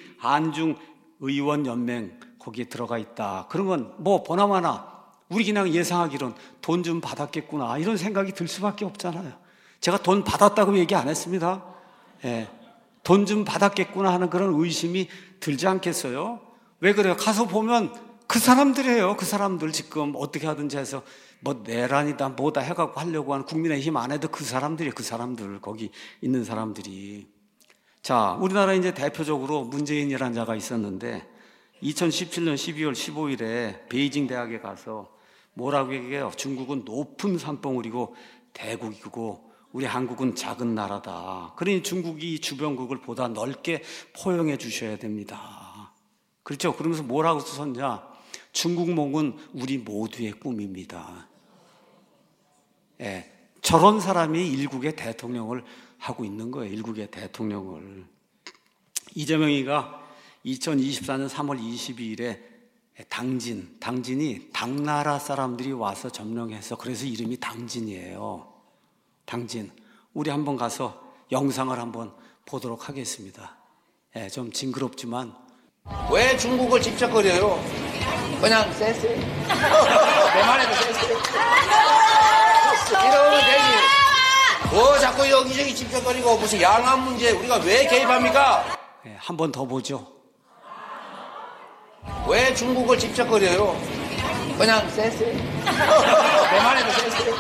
한중의원연맹 거기에 들어가 있다. 그러면 뭐 보나마나 우리 그냥 예상하기론 돈 좀 받았겠구나 이런 생각이 들 수밖에 없잖아요. 제가 돈 받았다고 얘기 안 했습니다. 예, 돈 좀 받았겠구나 하는 그런 의심이 들지 않겠어요? 왜 그래요? 가서 보면 그 사람들이에요. 그 사람들 지금 어떻게 하든지 해서 뭐 내란이다 뭐다 해갖고 하려고 하는 국민의힘 안에도 그 사람들이에요. 그 사람들 거기 있는 사람들이. 자, 우리나라 이제 대표적으로 문재인이라는 자가 있었는데 이천십칠 년 십이월 십오일에 베이징 대학에 가서 뭐라고 얘기해요? 중국은 높은 산봉우리고 대국이고 우리 한국은 작은 나라다. 그러니 중국이 주변국을 보다 넓게 포용해 주셔야 됩니다. 그렇죠? 그러면서 뭐라고 썼냐? 중국몽은 우리 모두의 꿈입니다. 예, 저런 사람이 일국의 대통령을 하고 있는 거예요. 일국의 대통령을. 이재명이가 이천이십사 년 삼월 이십이일에 당진, 당진이 당나라 사람들이 와서 점령해서 그래서 이름이 당진이에요. 당진. 우리 한번 가서 영상을 한번 보도록 하겠습니다. 예, 좀 징그럽지만 왜 중국을 집착거려요? 그냥 쎄쎄. 내 말에도 쎄쎄. 이러면 되지. 뭐 자꾸 여기저기 집착거리고 무슨 양안 문제 우리가 왜 개입합니까? 예, 한번 더 보죠. 왜 중국을 집착거려요? 그냥 쎄쎄. 내 말에도 쎄쎄.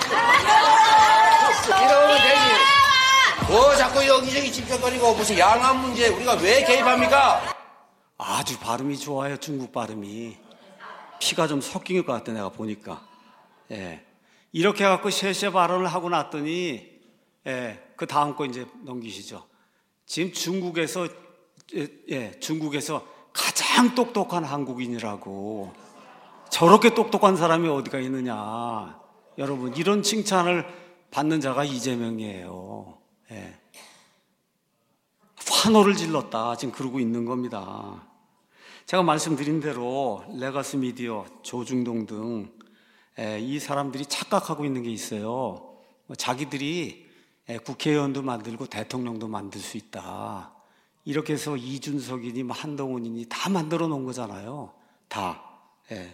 이러면 되지. 뭐 자꾸 여기저기 집착거리고 무슨 양안 문제 우리가 왜 개입합니까? 아주 발음이 좋아요. 중국 발음이. 피가 좀 섞인 것 같아 내가 보니까. 예. 이렇게 해갖고 쉐쉐 발언을 하고 났더니 예, 그 다음 거 이제 넘기시죠. 지금 중국에서 예, 예, 중국에서 가장 똑똑한 한국인이라고. 저렇게 똑똑한 사람이 어디가 있느냐. 여러분 이런 칭찬을 받는 자가 이재명이에요. 예. 환호를 질렀다. 지금 그러고 있는 겁니다. 제가 말씀드린 대로 레거스 미디어, 조중동 등 이 사람들이 착각하고 있는 게 있어요. 자기들이 국회의원도 만들고 대통령도 만들 수 있다. 이렇게 해서 이준석이니 한동훈이니 다 만들어 놓은 거잖아요. 다. 예.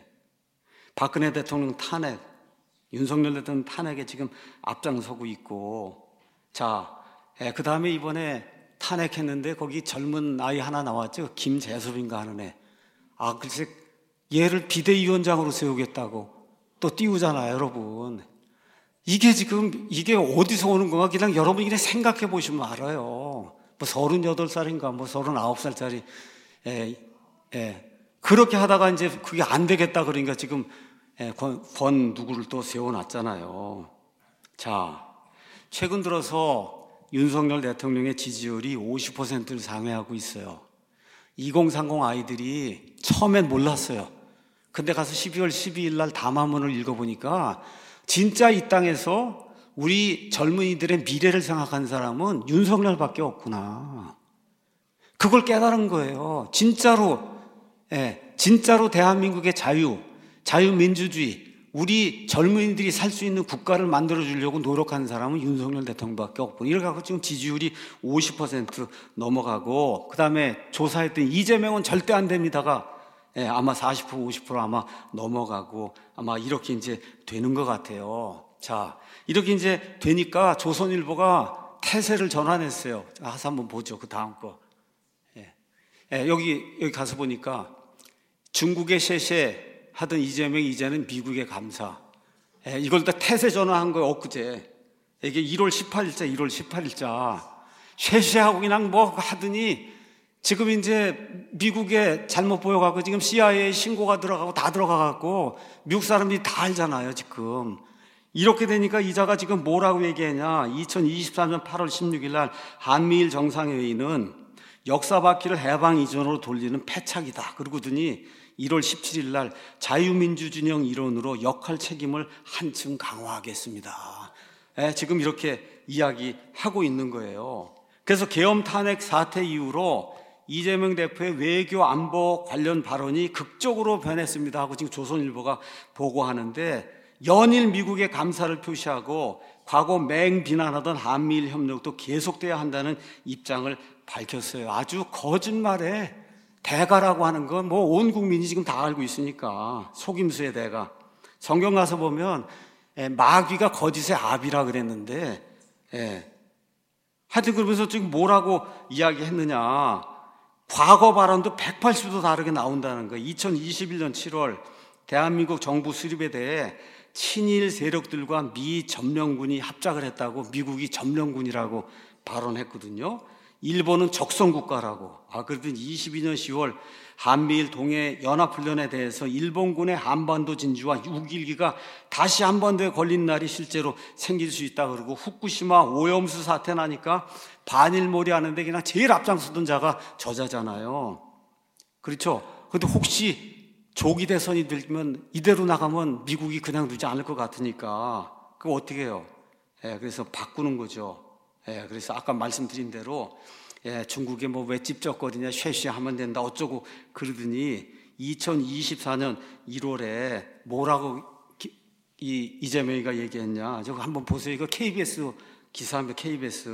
박근혜 대통령 탄핵, 윤석열 대통령 탄핵에 지금 앞장서고 있고, 자, 예, 그 다음에 이번에 탄핵했는데 거기 젊은 아이 하나 나왔죠. 김재섭인가 하는 애. 아, 글쎄, 얘를 비대위원장으로 세우겠다고 또 띄우잖아요, 여러분. 이게 지금, 이게 어디서 오는 건가? 그냥 여러분이 그냥 생각해 보시면 알아요. 뭐 서른여덟 살인가, 뭐 서른아홉 살짜리, 예, 예. 그렇게 하다가 이제 그게 안 되겠다 그러니까 지금, 예, 권, 권 누구를 또 세워놨잖아요. 자, 최근 들어서 윤석열 대통령의 지지율이 오십 퍼센트를 상회하고 있어요. 이공삼공 아이들이 처음엔 몰랐어요. 근데 가서 십이월 십이일 날 담화문을 읽어보니까 진짜 이 땅에서 우리 젊은이들의 미래를 생각하는 사람은 윤석열밖에 없구나. 그걸 깨달은 거예요. 진짜로, 예, 진짜로 대한민국의 자유, 자유민주주의, 우리 젊은이들이 살 수 있는 국가를 만들어주려고 노력하는 사람은 윤석열 대통령밖에 없고, 이렇게 갖고 지금 지지율이 오십 퍼센트 넘어가고, 그 다음에 조사했더니 이재명은 절대 안 됩니다가, 예, 아마 사십 퍼센트, 오십 퍼센트 아마 넘어가고, 아마 이렇게 이제 되는 것 같아요. 자, 이렇게 이제 되니까 조선일보가 태세를 전환했어요. 가서 한번 보죠. 그 다음 거. 예. 예, 여기, 여기 가서 보니까 중국의 셰셰 하던 이재명이 이제는 미국의 감사. 예, 이걸 다 태세 전환한 거예요, 엊그제. 이게 일월 십팔일자, 일월 십팔일자. 셰셰하고 그냥 뭐 하더니 지금 이제 미국에 잘못 보여가고 지금 씨아이에이 신고가 들어가고 다 들어가갖고 미국 사람들이 다 알잖아요, 지금. 이렇게 되니까 이자가 지금 뭐라고 얘기했냐. 이천이십삼년 팔월 십육일 날 한미일 정상회의는 역사 바퀴를 해방 이전으로 돌리는 패착이다. 그러더니 일월 십칠일 날 자유민주진영 이론으로 역할 책임을 한층 강화하겠습니다. 예, 지금 이렇게 이야기하고 있는 거예요. 그래서 계엄 탄핵 사태 이후로 이재명 대표의 외교 안보 관련 발언이 극적으로 변했습니다 하고 지금 조선일보가 보고하는데, 연일 미국의 감사를 표시하고 과거 맹비난하던 한미일 협력도 계속돼야 한다는 입장을 밝혔어요. 아주 거짓말에 대가라고 하는 건 뭐 온 국민이 지금 다 알고 있으니까, 속임수의 대가. 성경 가서 보면 마귀가 거짓의 아비라 그랬는데, 예. 하여튼 그러면서 지금 뭐라고 이야기했느냐. 과거 발언도 백팔십 도 다르게 나온다는 거예요. 이천이십일년 칠월 대한민국 정부 수립에 대해 친일 세력들과 미 점령군이 합작을 했다고 미국이 점령군이라고 발언했거든요. 일본은 적성국가라고. 아, 그러더니 이십이년 시월 한미일 동해 연합훈련에 대해서 일본군의 한반도 진주와 육일기가 다시 한반도에 걸린 날이 실제로 생길 수 있다 그러고, 후쿠시마 오염수 사태 나니까 반일몰이 하는데 그냥 제일 앞장서던 자가 저자잖아요. 그렇죠? 근데 혹시 조기 대선이 들면 이대로 나가면 미국이 그냥 두지 않을 것 같으니까 그거 어떻게 해요? 예, 그래서 바꾸는 거죠. 예, 그래서 아까 말씀드린 대로, 예, 중국에 뭐 왜 찝쩍거리냐, 쉐쉐하면 된다 어쩌고 그러더니 이천이십사년 일월에 뭐라고 기, 이 이재명이가 얘기했냐. 저거 한번 보세요. 이거 케이비에스 기사입니다. 케이비에스.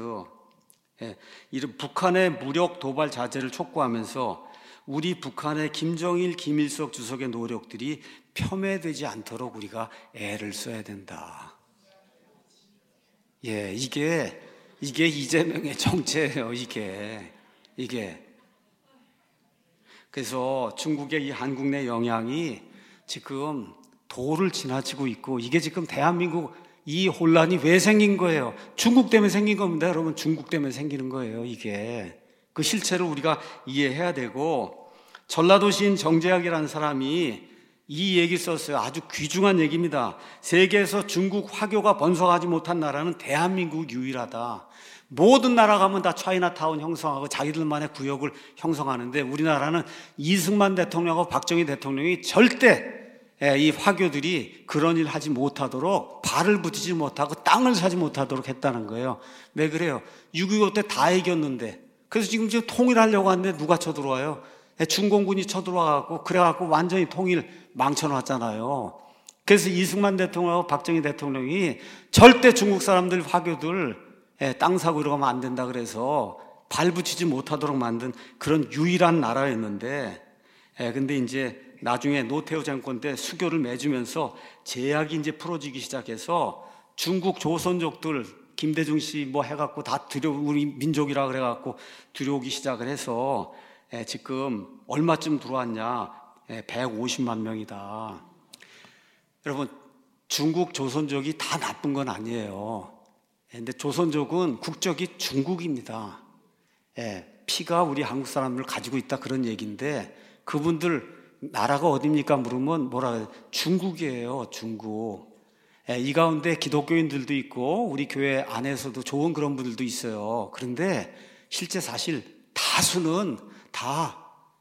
예, 이런 북한의 무력 도발 자제를 촉구하면서 우리 북한의 김정일, 김일성 주석의 노력들이 폄훼되지 않도록 우리가 애를 써야 된다. 예, 이게 이게 이재명의 정체예요, 이게. 이게. 그래서 중국의 이 한국 내 영향이 지금 도를 지나치고 있고, 이게 지금 대한민국 이 혼란이 왜 생긴 거예요? 중국 때문에 생긴 겁니다, 여러분. 중국 때문에 생기는 거예요, 이게. 그 실체를 우리가 이해해야 되고, 전라도 시인 정재학이라는 사람이 이 얘기 썼어요. 아주 귀중한 얘기입니다. 세계에서 중국 화교가 번성하지 못한 나라는 대한민국 유일하다. 모든 나라 가면 다 차이나타운 형성하고 자기들만의 구역을 형성하는데, 우리나라는 이승만 대통령하고 박정희 대통령이 절대 이 화교들이 그런 일 하지 못하도록, 발을 붙이지 못하고 땅을 사지 못하도록 했다는 거예요. 왜 그래요? 육이오 때 다 이겼는데 그래서 지금 지금 통일하려고 하는데 누가 쳐들어와요? 중공군이 쳐들어와갖고 그래갖고 완전히 통일 망쳐놨잖아요. 그래서 이승만 대통령하고 박정희 대통령이 절대 중국 사람들 화교들 땅 사고 이러면 안 된다 그래서 발붙이지 못하도록 만든 그런 유일한 나라였는데, 근데 이제 나중에 노태우 정권 때 수교를 맺으면서 제약이 이제 풀어지기 시작해서 중국 조선족들 김대중 씨 뭐 해갖고 다 들여 우리 민족이라 그래갖고 들여오기 시작을 해서 지금 얼마쯤 들어왔냐? 백오십만 명이다. 여러분, 중국 조선족이 다 나쁜 건 아니에요. 근데 조선족은 국적이 중국입니다. 피가 우리 한국 사람을 가지고 있다 그런 얘기인데, 그분들 나라가 어디입니까 물으면 뭐라 그래요? 중국이에요. 중국. 이 가운데 기독교인들도 있고 우리 교회 안에서도 좋은 그런 분들도 있어요. 그런데 실제 사실 다수는 다,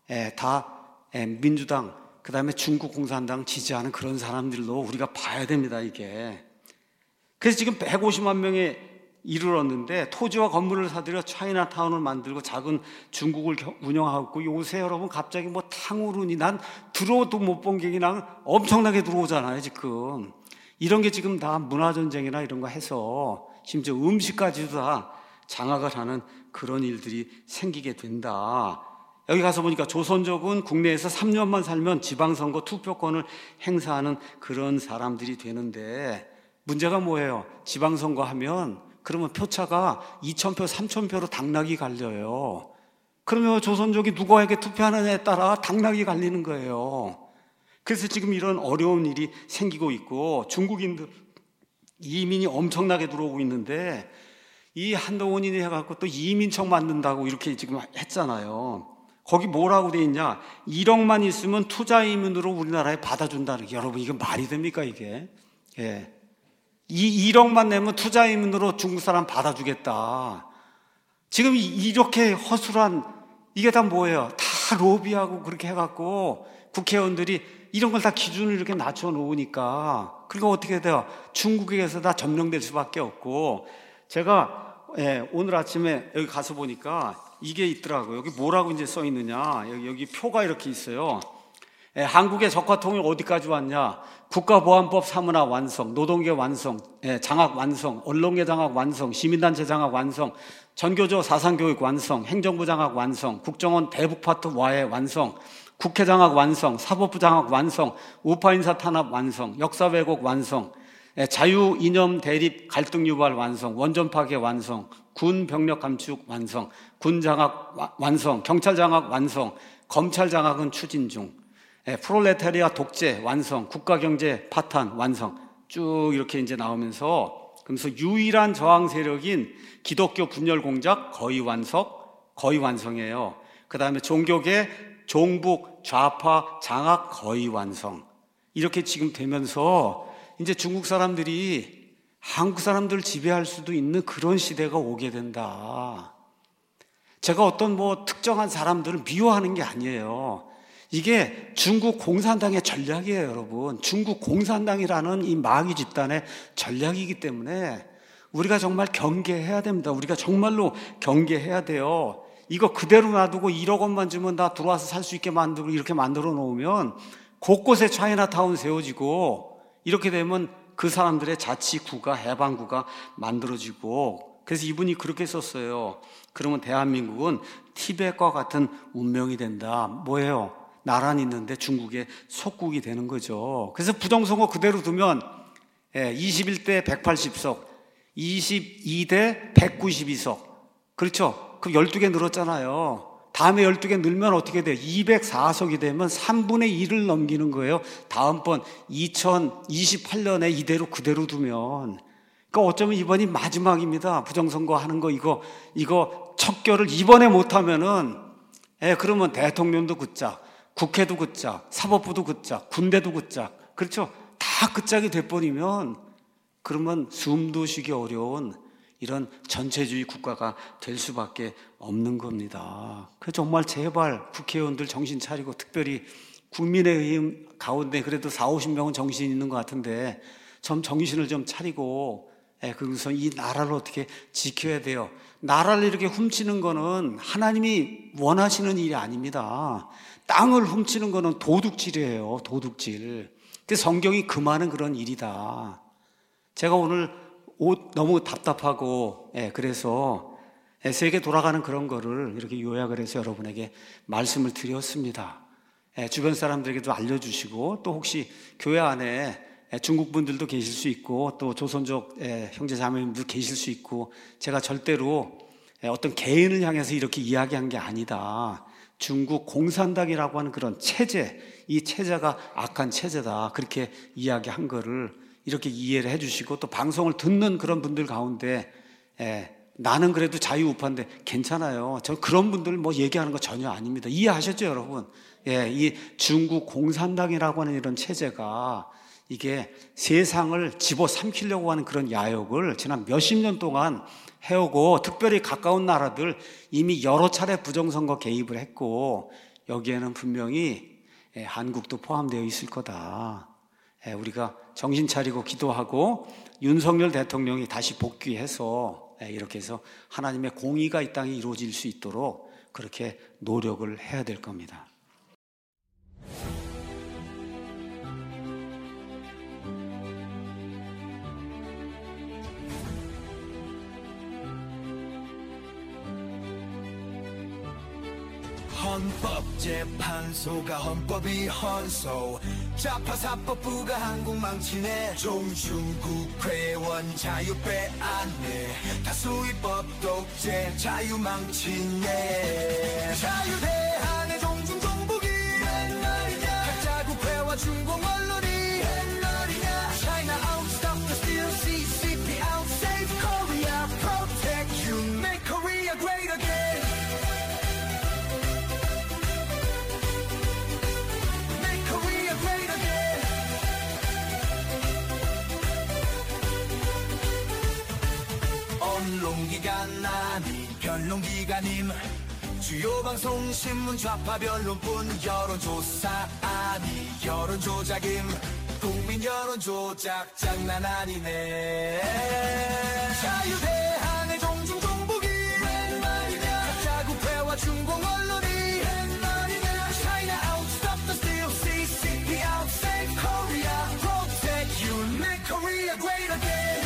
다 민주당, 그 다음에 중국 공산당 지지하는 그런 사람들로 우리가 봐야 됩니다, 이게. 그래서 지금 백오십만 명에 이르렀는데 토지와 건물을 사들여 차이나타운을 만들고 작은 중국을 운영하고, 요새 여러분 갑자기 뭐 탕후루니 난 들어도 못 본 게 그냥 엄청나게 들어오잖아요, 지금. 이런 게 지금 다 문화전쟁이나 이런 거 해서 심지어 음식까지도 다 장악을 하는 그런 일들이 생기게 된다. 여기 가서 보니까 조선족은 국내에서 삼 년만 살면 지방선거 투표권을 행사하는 그런 사람들이 되는데, 문제가 뭐예요? 지방선거 하면 그러면 표차가 이천 표, 삼천 표로 당락이 갈려요. 그러면 조선족이 누구에게 투표하느냐에 따라 당락이 갈리는 거예요. 그래서 지금 이런 어려운 일이 생기고 있고, 중국인들 이민이 엄청나게 들어오고 있는데, 이 한동훈이 해갖고 또 이민청 만든다고 이렇게 지금 했잖아요. 거기 뭐라고 돼 있냐? 일억만 있으면 투자 이민으로 우리나라에 받아준다는 게, 여러분 이게 말이 됩니까 이게? 예. 이 일억만 내면 투자 이민으로 중국 사람 받아주겠다. 지금 이렇게 허술한, 이게 다 뭐예요? 다 로비하고 그렇게 해갖고 국회의원들이 이런 걸 다 기준을 이렇게 낮춰 놓으니까, 그리고 어떻게 돼요? 중국에서 다 점령될 수밖에 없고. 제가 예, 오늘 아침에 여기 가서 보니까 이게 있더라고요. 여기 뭐라고 이제 써 있느냐? 여기, 여기 표가 이렇게 있어요. 예, 한국의 적화통일 어디까지 왔냐? 국가보안법 사문화 완성, 노동계 완성, 예, 장악 완성, 언론계 장악 완성, 시민단체 장악 완성, 전교조 사상교육 완성, 행정부 장악 완성, 국정원 대북파트 와해 완성, 국회 장악 완성, 사법부 장악 완성, 우파 인사 탄압 완성, 역사 왜곡 완성, 예, 자유 이념 대립 갈등 유발 완성, 원전 파괴 완성, 군 병력 감축 완성, 군 장악 와, 완성, 경찰 장악 완성, 검찰 장악은 추진 중, 예, 프롤레타리아 독재 완성, 국가경제 파탄 완성, 쭉 이렇게 이제 나오면서, 그러면서 유일한 저항 세력인 기독교 분열 공작 거의 완성, 거의 완성이에요. 그 다음에 종교계 종북 좌파 장악 거의 완성. 이렇게 지금 되면서 이제 중국 사람들이 한국 사람들을 지배할 수도 있는 그런 시대가 오게 된다. 제가 어떤 뭐 특정한 사람들을 미워하는 게 아니에요. 이게 중국 공산당의 전략이에요, 여러분. 중국 공산당이라는 이 마귀 집단의 전략이기 때문에 우리가 정말 경계해야 됩니다. 우리가 정말로 경계해야 돼요. 이거 그대로 놔두고 일억 원만 주면 다 들어와서 살 수 있게 만들고 이렇게 만들어 놓으면 곳곳에 차이나타운 세워지고, 이렇게 되면 그 사람들의 자치구가, 해방구가 만들어지고. 그래서 이분이 그렇게 썼어요. 그러면 대한민국은 티벳과 같은 운명이 된다. 뭐예요? 나란히 있는데 중국의 속국이 되는 거죠. 그래서 부정선거 그대로 두면 이십일 대 백팔십 석, 이십이 대 백구십이 석. 그렇죠? 그럼 열두 개 늘었잖아요. 다음에 열두 개 늘면 어떻게 돼요? 이백사 석이 되면 삼분의 일을 넘기는 거예요. 다음번 이천이십팔 년에 이대로 그대로 두면. 그러니까 어쩌면 이번이 마지막입니다. 부정선거 하는 거 이거 이거 척결을 이번에 못하면은, 예, 그러면 대통령도 굿짝, 국회도 굿짝, 사법부도 굿짝, 군대도 굿짝, 그렇죠? 다 굿짝이 돼버리면 그러면 숨도 쉬기 어려운 이런 전체주의 국가가 될 수밖에 없는 겁니다. 그래서 정말 제발 국회의원들 정신 차리고, 특별히 국민의힘 가운데 그래도 사오십 명은 정신 있는 것 같은데 좀 정신을 좀 차리고, 예, 그래서 이 나라를 어떻게 지켜야 돼요. 나라를 이렇게 훔치는 거는 하나님이 원하시는 일이 아닙니다. 땅을 훔치는 거는 도둑질이에요. 도둑질. 근데 성경이 금하는 그런 일이다. 제가 오늘 옷 너무 답답하고 예, 그래서 세계 돌아가는 그런 거를 이렇게 요약을 해서 여러분에게 말씀을 드렸습니다. 예, 주변 사람들에게도 알려주시고 또 혹시 교회 안에 중국 분들도 계실 수 있고 또 조선족 형제 자매님도 계실 수 있고 제가 절대로 어떤 개인을 향해서 이렇게 이야기한 게 아니다. 중국 공산당이라고 하는 그런 체제, 이 체제가 악한 체제다. 그렇게 이야기한 거를 이렇게 이해를 해주시고 또 방송을 듣는 그런 분들 가운데 예, 나는 그래도 자유우파인데 괜찮아요. 저 그런 분들 뭐 얘기하는 거 전혀 아닙니다. 이해하셨죠, 여러분? 예, 이 중국 공산당이라고 하는 이런 체제가 이게 세상을 집어삼키려고 하는 그런 야욕을 지난 몇십 년 동안 해오고 특별히 가까운 나라들 이미 여러 차례 부정선거 개입을 했고 여기에는 분명히 한국도 포함되어 있을 거다. 우리가 정신 차리고 기도하고 윤석열 대통령이 다시 복귀해서 이렇게 해서 하나님의 공의가 이 땅에 이루어질 수 있도록 그렇게 노력을 해야 될 겁니다. 헌법재판소가 헌법이 헌소 좌파사법부가 한국 망치네 종중국회원 자유 빼앗네 다수의 법 독재 자유 망치네 자유대항의 종중종북이 웬 말이냐 가짜 국회와 중공 언론이 웬 말이냐 China out stop the steal 씨씨피 out save Korea protect you make Korea great again 언론기관 아닌 변론기관임 주요 방송 신문 좌파 변론뿐 여론조사 아니 여론조작임 국민 여론조작 장난 아니네 자유대항의 종중종북이 웬 말이냐 가짜 국회와 중공 언론이 웬 말이냐 China out stop the steal 씨씨피 out save Korea protect you make Korea great again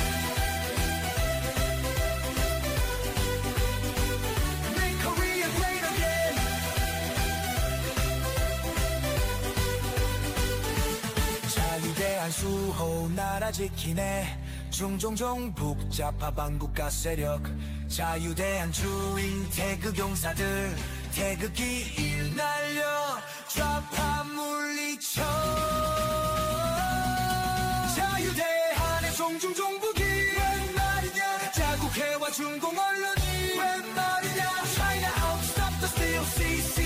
수호 나라 지키네 중종종 북좌파 반국가 세력 자유대한 주인 태극 용사들 태극기 일 날려 좌파 물리쳐 자유대한의 종중종북이 웬 말이냐 가짜 국회와 중공 언론이 웬 말이냐 China out stop the steal 씨씨